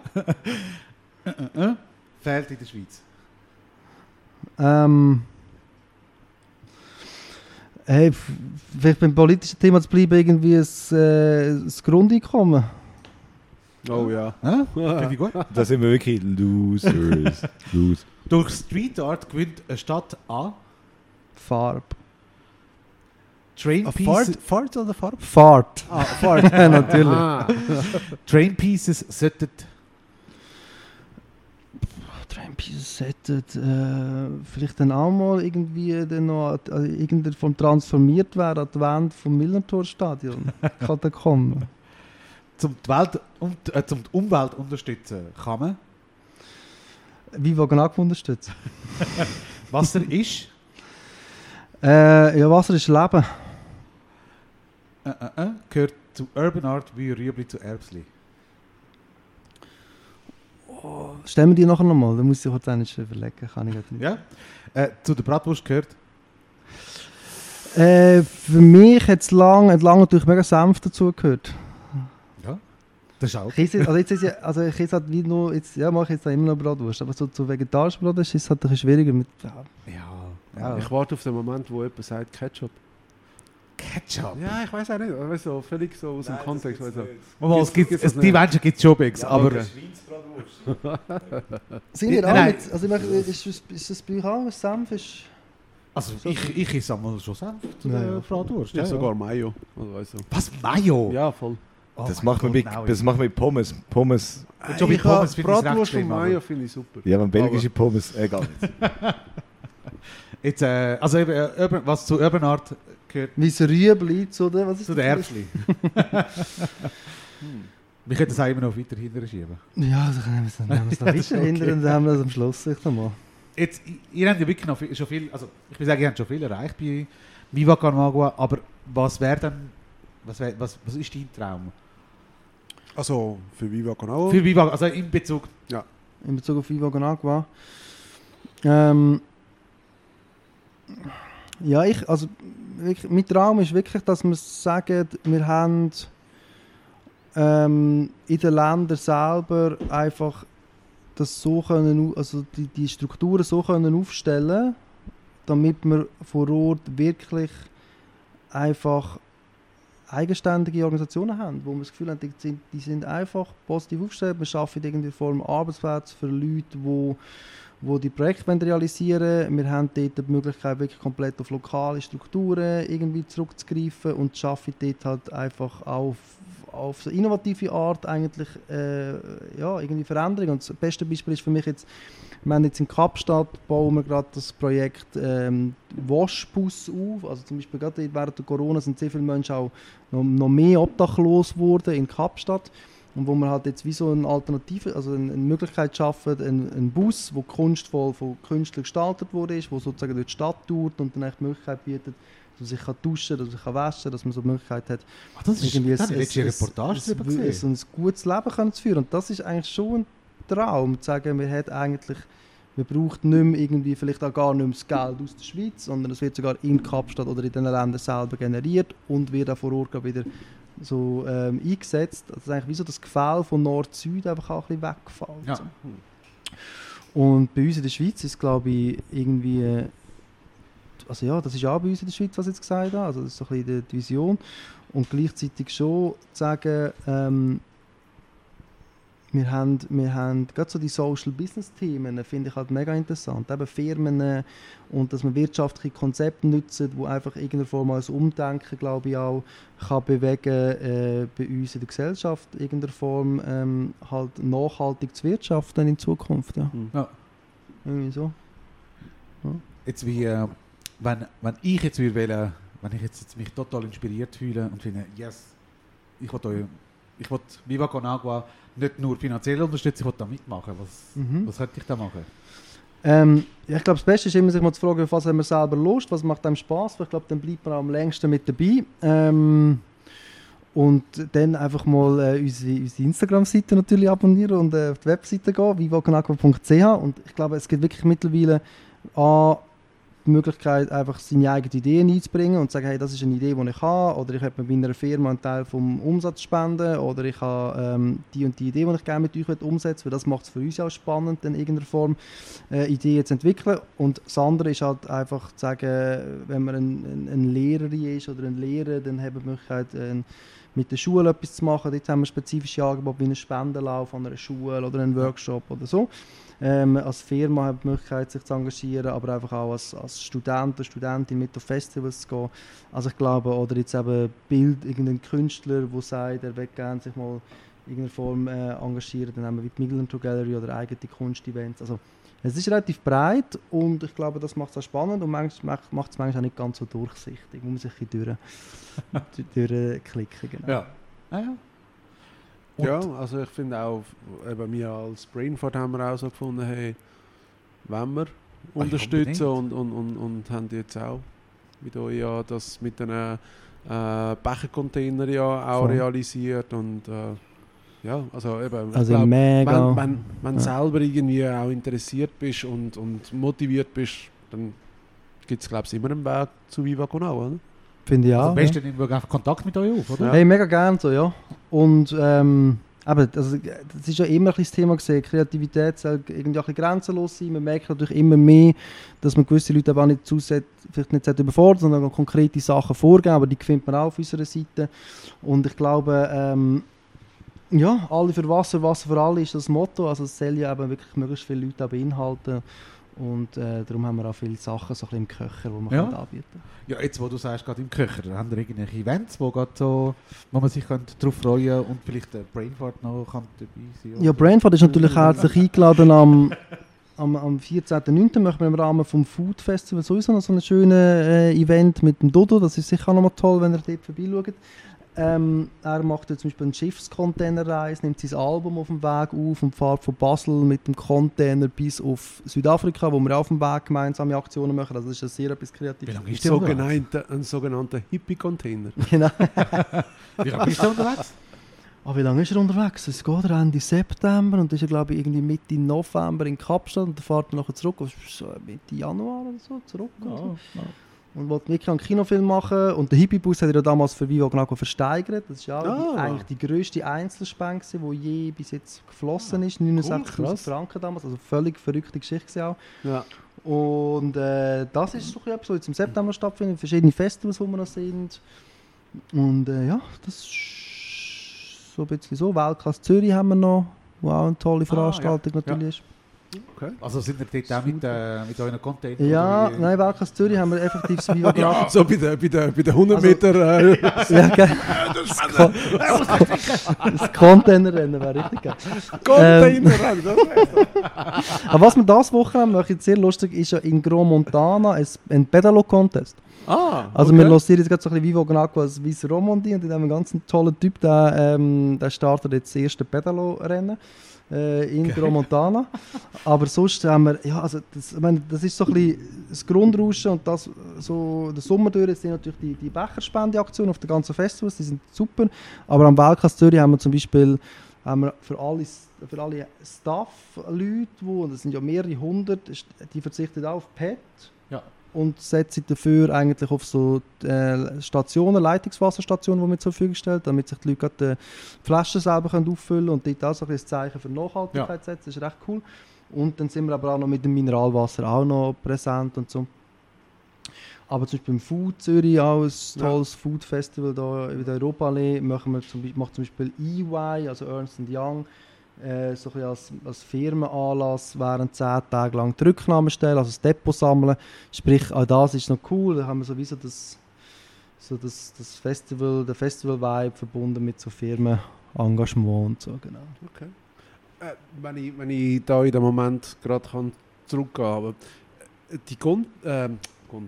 Fehlt in der Schweiz. Hey, vielleicht beim politischen Thema zu bleiben, irgendwie das Grundeinkommen. oh ja. Finde ich gut. Da sind wir wirklich Losers. Durch Street Art gewinnt eine Stadt an Farbe. Train Pieces. Fahrt oder Farbe? Fahrt. Ah, Fahrt. Natürlich. Ah. Train Pieces sollten. Train Pieces sollten vielleicht dann auch mal irgendwie dann noch irgendeine Form transformiert werden an die Wand vom Millantor-Stadion. Kann da kommen. Zum die Umwelt unterstützen kann man. Wie Wagen unterstützen? Wasser ist. Ja, Wasser ist Leben. Gehört zu Urban Art wie Rüebli zu Erbsli. Stellen wir die nachher nochmal, da muss ich kurz eines überlegen. Kann ich nicht. Ja? Zu der Bratwurst gehört. Für mich hat lange natürlich mega Senf dazugehört. Ja, das ist auch. Ich esse halt wie nur, mache ich jetzt immer noch Bratwurst, aber so zu vegetarischen Bratwurst ist es halt ein bisschen schwieriger mit. Ja. Ich warte auf den Moment, wo jemand sagt Ketchup. Ketchup? Ja, ich weiß auch nicht. Weißt du, völlig so aus dem Kontext. Weißt du. Gibt's die Menschen gibt es schon, Bix, aber... okay. Sind ihr auch Nein. mit? Also ich meine, ist das bei euch auch? Senf ist... Also ich esse einmal schon Senf zu Ja, der ja. Bratwurst. Ja, sogar Mayo. Also, weißt du. Was? Mayo? Ja, voll. Oh Das mein macht man Gott, mit, nein. das macht man mit Pommes. Pommes. Und schon mit Pommes finde ich es recht Bratwurst und schlimm. Mayo aber- finde ich super. Ja, aber belgische Pommes, egal. Jetzt, also eben, was zu Urban Art gehört, Wie es Rüebli zu der... Was ist zu das? den Erbsli. Wir können das auch immer noch weiter hinterher schieben. Ja, dann nehmen wir es noch das ist weiter hinter okay. und dann haben wir das am Schluss sicher mal. Jetzt, ihr habt ja wirklich noch schon viel, also ich will sagen, ihr habt schon viel erreicht bei Viva Con Agua, aber was wäre dann, was ist dein Traum? Also, für Viva Con Agua. Für Viva, also in Bezug, In Bezug auf Viva Con Agua. Ja, also wirklich, mein Traum ist wirklich, dass wir sagen, wir haben in den Ländern selber einfach das so können, also die Strukturen so können aufstellen, damit wir vor Ort wirklich einfach eigenständige Organisationen haben, wo wir das Gefühl haben, die sind einfach positiv aufgestellt. Wir schaffen in irgendeiner Form Arbeitsplätze für Leute, die die Projekte realisieren wollen. Wir haben dort die Möglichkeit, wirklich komplett auf lokale Strukturen irgendwie zurückzugreifen und schaffen dort halt einfach auf eine innovative Art eigentlich irgendwie Veränderung. Und das beste Beispiel ist für mich jetzt, wir haben jetzt in Kapstadt bauen wir gerade das Projekt Waschbus auf. Also zum Beispiel gerade während der Corona sind sehr viele Menschen auch noch mehr obdachlos geworden in Kapstadt. Und wo wir halt jetzt wie so eine Alternative, also eine Möglichkeit schaffen, einen Bus, der kunstvoll von Künstlern gestaltet wurde, der sozusagen durch die Stadt tourt und dann echt die Möglichkeit bietet, dass man sich duschen kann, dass man sich waschen kann, dass man so die Möglichkeit hat, das ist irgendwie da habe ich letzte Reportage darüber gesehen. so ein gutes Leben können zu führen. Und das ist eigentlich schon ein Traum, zu sagen, wir brauchen nicht mehr irgendwie, vielleicht auch gar nicht mehr das Geld aus der Schweiz, sondern es wird sogar in Kapstadt oder in den Ländern selber generiert und wird auch vor Ort wieder so eingesetzt. Also eigentlich wie so das Gefälle von Nord-Süd einfach auch ein bisschen weggefallen. Ja. So. Und bei uns in der Schweiz ist, glaube ich, irgendwie... Also ja, das ist auch bei uns in der Schweiz, was ich jetzt gesagt habe. Also das ist so ein bisschen die Vision. Und gleichzeitig schon zu sagen, wir haben gerade so die Social-Business-Themen, finde ich halt mega interessant. Eben Firmen und dass man wirtschaftliche Konzepte nutzt, die einfach in irgendeiner Form als Umdenken, glaube ich, auch kann bewegen bei uns in der Gesellschaft, in irgendeiner Form halt nachhaltig zu wirtschaften in Zukunft. Ja. Ja. Irgendwie so. Jetzt wie, wenn ich jetzt wähle, wenn ich jetzt mich total inspiriert fühle und finde, yes, ich will Viva Con Agua nicht nur finanziell unterstützen, ich will da mitmachen. Was könnte ich da machen? Ich glaube, das Beste ist immer, sich mal zu fragen, was haben wir selber Lust, was macht einem Spaß. Ich glaube, dann bleibt man am längsten mit dabei. Und dann einfach mal unsere Instagram-Seite natürlich abonnieren und auf die Webseite gehen, vivaconagua.ch. Und ich glaube, es gibt wirklich mittlerweile die Möglichkeit, einfach seine eigenen Ideen einzubringen und zu sagen, hey, das ist eine Idee, die ich habe, oder ich habe bei einer Firma einen Teil vom Umsatz spenden, oder ich habe die und die Idee, die ich gerne mit euch umsetzen will, weil das macht es für uns auch spannend, in irgendeiner Form Ideen zu entwickeln. Und das andere ist halt einfach zu sagen, wenn man ein Lehrerin ist oder ein Lehrer, dann haben wir die Möglichkeit, mit der Schule etwas zu machen. Dort haben wir spezifische Angebote wie einen Spendenlauf an einer Schule oder einen Workshop oder so. Als Firma haben wir die Möglichkeit, sich zu engagieren, aber einfach auch als Student oder Studentin mit auf Festivals zu gehen. Also ich glaube, oder jetzt eben irgendein Künstler, der sagt, er will gerne sich mal in irgendeiner Form engagieren, dann haben wir wie die Migranto Gallery oder eigene Kunstevents. Also es ist relativ breit und ich glaube, das macht es auch spannend und manchmal macht es manchmal auch nicht ganz so durchsichtig. Man muss sich ein bisschen durchklicken. Genau. Ja. Ah, ja. Und Ja, also ich finde auch, eben wir als Brainfart haben wir auch so gefunden, hey, wenn wir unterstützen und haben jetzt auch mit euch ja das mit den Bechercontainer ja auch Voll. realisiert und ja, also eben, ich Also glaub, mega. wenn du selber irgendwie auch interessiert bist und motiviert bist, dann gibt es glaube ich immer einen Weg zu Viva Con Agua, oder? Finde ich Also auch. am besten nehmen wir einfach Kontakt mit euch auf, oder? Ja. Hey, mega gerne so, ja. Und Aber also, das ist ja immer ein bisschen das Thema gesehen. Kreativität soll irgendwie auch ein bisschen grenzenlos sein. Man merkt natürlich immer mehr, dass man gewisse Leute aber auch nicht vielleicht nicht überfordert, sondern auch konkrete Sachen vorgeben. Aber die findet man auch auf unserer Seite. Und ich glaube, ja, alle für Wasser, Wasser für alle ist das Motto. Also es soll ja eben wirklich möglichst viele Leute auch beinhalten. Und darum haben wir auch viele Sachen so ein bisschen im Köcher, die man anbieten kann. Ja, jetzt wo du sagst, gerade im Köcher, haben wir irgendwelche Events, wo man sich darauf freuen kann und vielleicht der Brainfart noch kann dabei sein kann? Ja, Brainfart ist natürlich herzlich eingeladen am 14.09. machen wir im Rahmen vom Food Festival sowieso noch so ein schönes Event mit dem Dodo. Das ist sicher auch noch mal toll, wenn ihr dort vorbeischaut. Er macht ja zum Beispiel eine Schiffscontainerreise, nimmt sein Album auf dem Weg auf und fährt von Basel mit dem Container bis auf Südafrika, wo wir auf dem Weg gemeinsame Aktionen machen. Also das ist ja sehr etwas Kreatives. Wie lange ist der Ein sogenannter Hippie-Container. Genau. Wie lange ist der unterwegs? Wie lange ist er unterwegs? Es geht Ende September und ist er glaube ich irgendwie Mitte November in Kapstadt und dann fährt er nachher zurück, Mitte Januar oder so, zurück. Ja. Und wollte wirklich einen Kinofilm machen. Und der Hippie-Bus hat er ja damals für Viva Con Agua versteigert. Das war ja eigentlich die grösste Einzelspende, die je bis jetzt geflossen ist. 69'000 Franken damals. Also völlig verrückte Geschichte auch. Ja. Und das ist so etwas, was jetzt im September stattfindet. Verschiedene Festivals, wo wir noch sind. Und ja, das ist so ein bisschen so. Weltklasse Zürich haben wir noch, wo auch eine tolle Veranstaltung natürlich ist. Okay. Also sind wir dort auch mit euren Container? Ja, nein, Weltklasse Zürich haben wir effektiv das Viva Con Agua. Ja, so bei den 100 Meter. Ja, geil. Das Containerrennen wäre richtig geil. Containerrennen, das wär's. Aber was wir das Wochenende machen, sehr lustig, ist ja in Gros Montana ein Pedalo-Contest. Also wir lancieren jetzt gerade so ein bisschen Viva Con Agua als Swiss Romandie und dann haben wir einen ganz tollen Typ, der startet jetzt das erste Pedalo-Rennen. In Gros Montana. Aber sonst haben wir, ja, also das ist so ein bisschen das Grundrauschen und das so der Sommer durch sind natürlich die Becherspendeaktionen auf den ganzen Festivals, die sind super. Aber am Weltklasse Zürich haben wir zum Beispiel für alle Staff-Leute, das sind ja mehrere hundert, die verzichten auch auf PET. Ja. Und setzen dafür eigentlich auf so Stationen, Leitungswasserstationen, die wir zur Verfügung stellen, damit sich die Leute die Flaschen selber auffüllen können und dort auch so ein Zeichen für Nachhaltigkeit setzen. Das ist recht cool. Und dann sind wir aber auch noch mit dem Mineralwasser auch noch präsent und so. Aber zum Beispiel im Food Zürich auch ein tolles Food Festival da in der Europaallee macht zum Beispiel EY, also Ernst & Young, so ein als Firmenanlass während 10 Tage lang die Rücknahme stellen, also das Depot sammeln. Sprich, auch das ist noch cool. Da haben wir sowieso das Festival, der Festival-Vibe verbunden mit so Firmenengagement und so, genau. Okay. Wenn ich da in dem Moment gerade zurückgehen kann, aber die Container,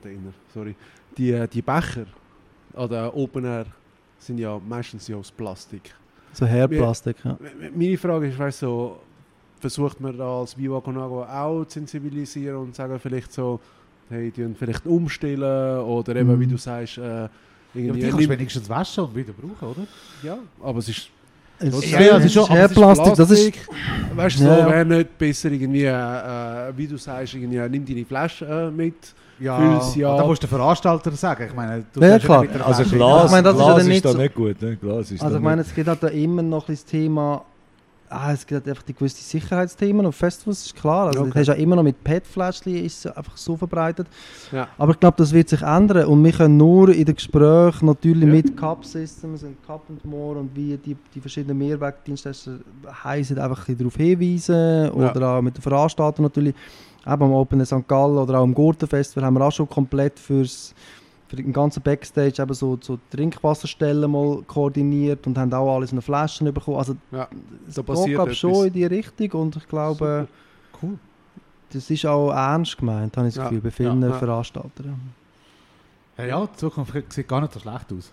die Becher an der Open Air sind ja meistens aus Plastik. So Hairplastik, ja. Meine Frage ist, weißt du, versucht man da als Viva Con Agua auch zu sensibilisieren und sagen vielleicht so, hey, die vielleicht umstellen oder eben, wie du sagst, irgendwie... die kannst du wenigstens waschen und wieder brauchen, oder? Ja, aber es ist... Es ist schon Hairplastik, das ist... Weißt du, wäre nicht besser irgendwie, wie du sagst, irgendwie, nimm deine Flasche mit. Ja, da musst du den Veranstalter sagen. Ich meine, du klar. Also Glas, das Glas ist ist da so nicht gut. Ne? Glas ist also ich meine, es gibt halt da immer noch das Thema, es gibt halt einfach die gewisse Sicherheitsthemen auf Festivals, ist klar. Also du hast ja immer noch mit PET-Fläschchen, ist einfach so verbreitet. Ja. Aber ich glaube, das wird sich ändern und wir können nur in den Gesprächen natürlich mit Cup Systems und Cup & More und wie die verschiedenen Mehrwegdienstleister heißen, einfach ein bisschen darauf hinweisen oder auch mit den Veranstaltern natürlich. Eben am Open St. Gallen oder auch am Gurtenfestival haben wir auch schon komplett für den ganzen Backstage eben so Trinkwasserstellen mal koordiniert und haben auch alles in den Flaschen bekommen. Also es geht schon in die Richtung und ich glaube, cool. Das ist auch ernst gemeint, habe ich das Gefühl, bei vielen Veranstaltern. Ja, die Zukunft sieht gar nicht so schlecht aus.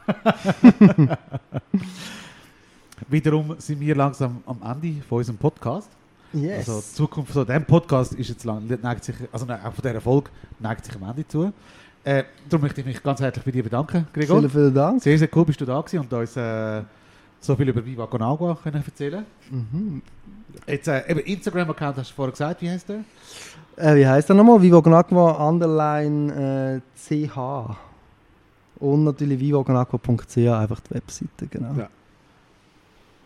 Wiederum sind wir langsam am Ende von unserem Podcast. Yes. Also die Zukunft von diesem Podcast ist jetzt neigt sich, auch von dieser Folge neigt sich am Ende zu. Darum möchte ich mich ganz herzlich bei dir bedanken, Gregor. Vielen Dank. Sehr, sehr cool bist du da gewesen und uns so viel über Viva Con Agua können erzählen. Mhm. Jetzt eben Instagram-Account hast du vorher gesagt, wie heißt der? Wie heißt der nochmal? Viva Con Agua _CH. Und natürlich vivaconagua.ch, einfach die Webseite, genau. Ja.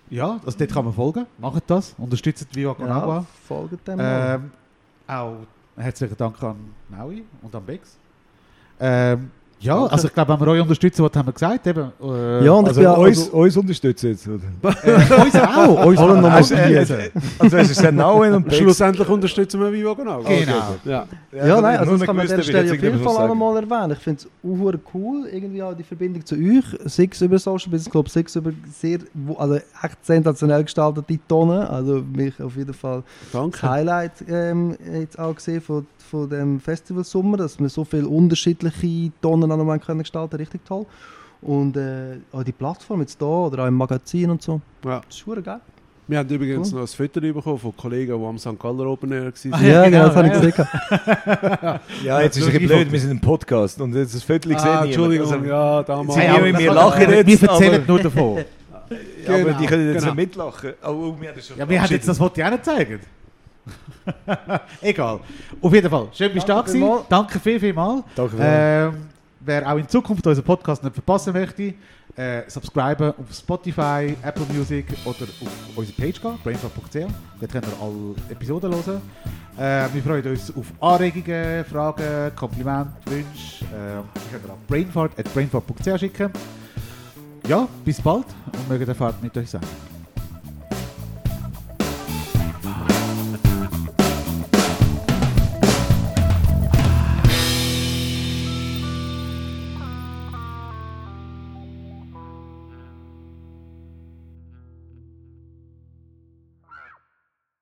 Ja, also dort kann man folgen. Macht das. Unterstützt Viva Con Agua. Ja, folgt dem mal. Auch herzlichen Dank an Naui und an Bex. Ja, Danke. also ich glaube, wenn wir euch unterstützen, was haben wir gesagt? Eben, Ja, und ich Also bin uns unterstützen jetzt, oder? uns auch. Uns Wollen wir noch auch. mal Also es ist dann Nauen und Bex. Schlussendlich unterstützen wir Viva Con Agua. Genau. Ja. Ja, nein, also nur das kann man an nicht dieser gewusst, Stelle ob ich auf jetzt jeden Fall auch irgendetwas mal erwähnen. Ich finde es cool, irgendwie auch die Verbindung zu euch, sei es über Social Business Club, sei es über sehr, also echt sensationell gestaltete Tonnen, also mich auf jeden Fall das Danke. Highlight jetzt auch gesehen von dem Festival Sommer, dass wir so viele unterschiedliche Tonnen an einem können gestalten, richtig toll. Und auch die Plattform jetzt da oder auch im Magazin und so, Ja. das ist verdammt geil. Wir haben übrigens Cool. noch ein Foto bekommen von Kollegen, die am St. Galler Open Air waren. Ja, genau, das genau, habe ich ja. gesehen. Ja, jetzt ist es ein bisschen blöd, wir sind im Podcast und jetzt das Viertel gesehen niemand. Entschuldigung, Also, ja, damals. Ja, aber wir lachen Wir jetzt, erzählen aber- nur davon. ja, aber die können jetzt genau. nicht mitlachen. Oh, wir haben das schon Ja, wir haben jetzt das Foto auch nicht gezeigt. Egal. Auf jeden Fall, schön bist du da Danke gewesen. vielmals. Danke vielmals. Danke vielmals. Wer auch in Zukunft unseren Podcast nicht verpassen möchte, subscriben auf Spotify, Apple Music oder auf unsere Page gehen, brainfuck.ch. Dort könnt ihr alle Episoden hören. Wir freuen uns auf Anregungen, Fragen, Komplimente, Wünsche. Ihr könnt an brainfart@brainfart.ch schicken. Ja, bis bald und mögen die Fahrt mit euch sein.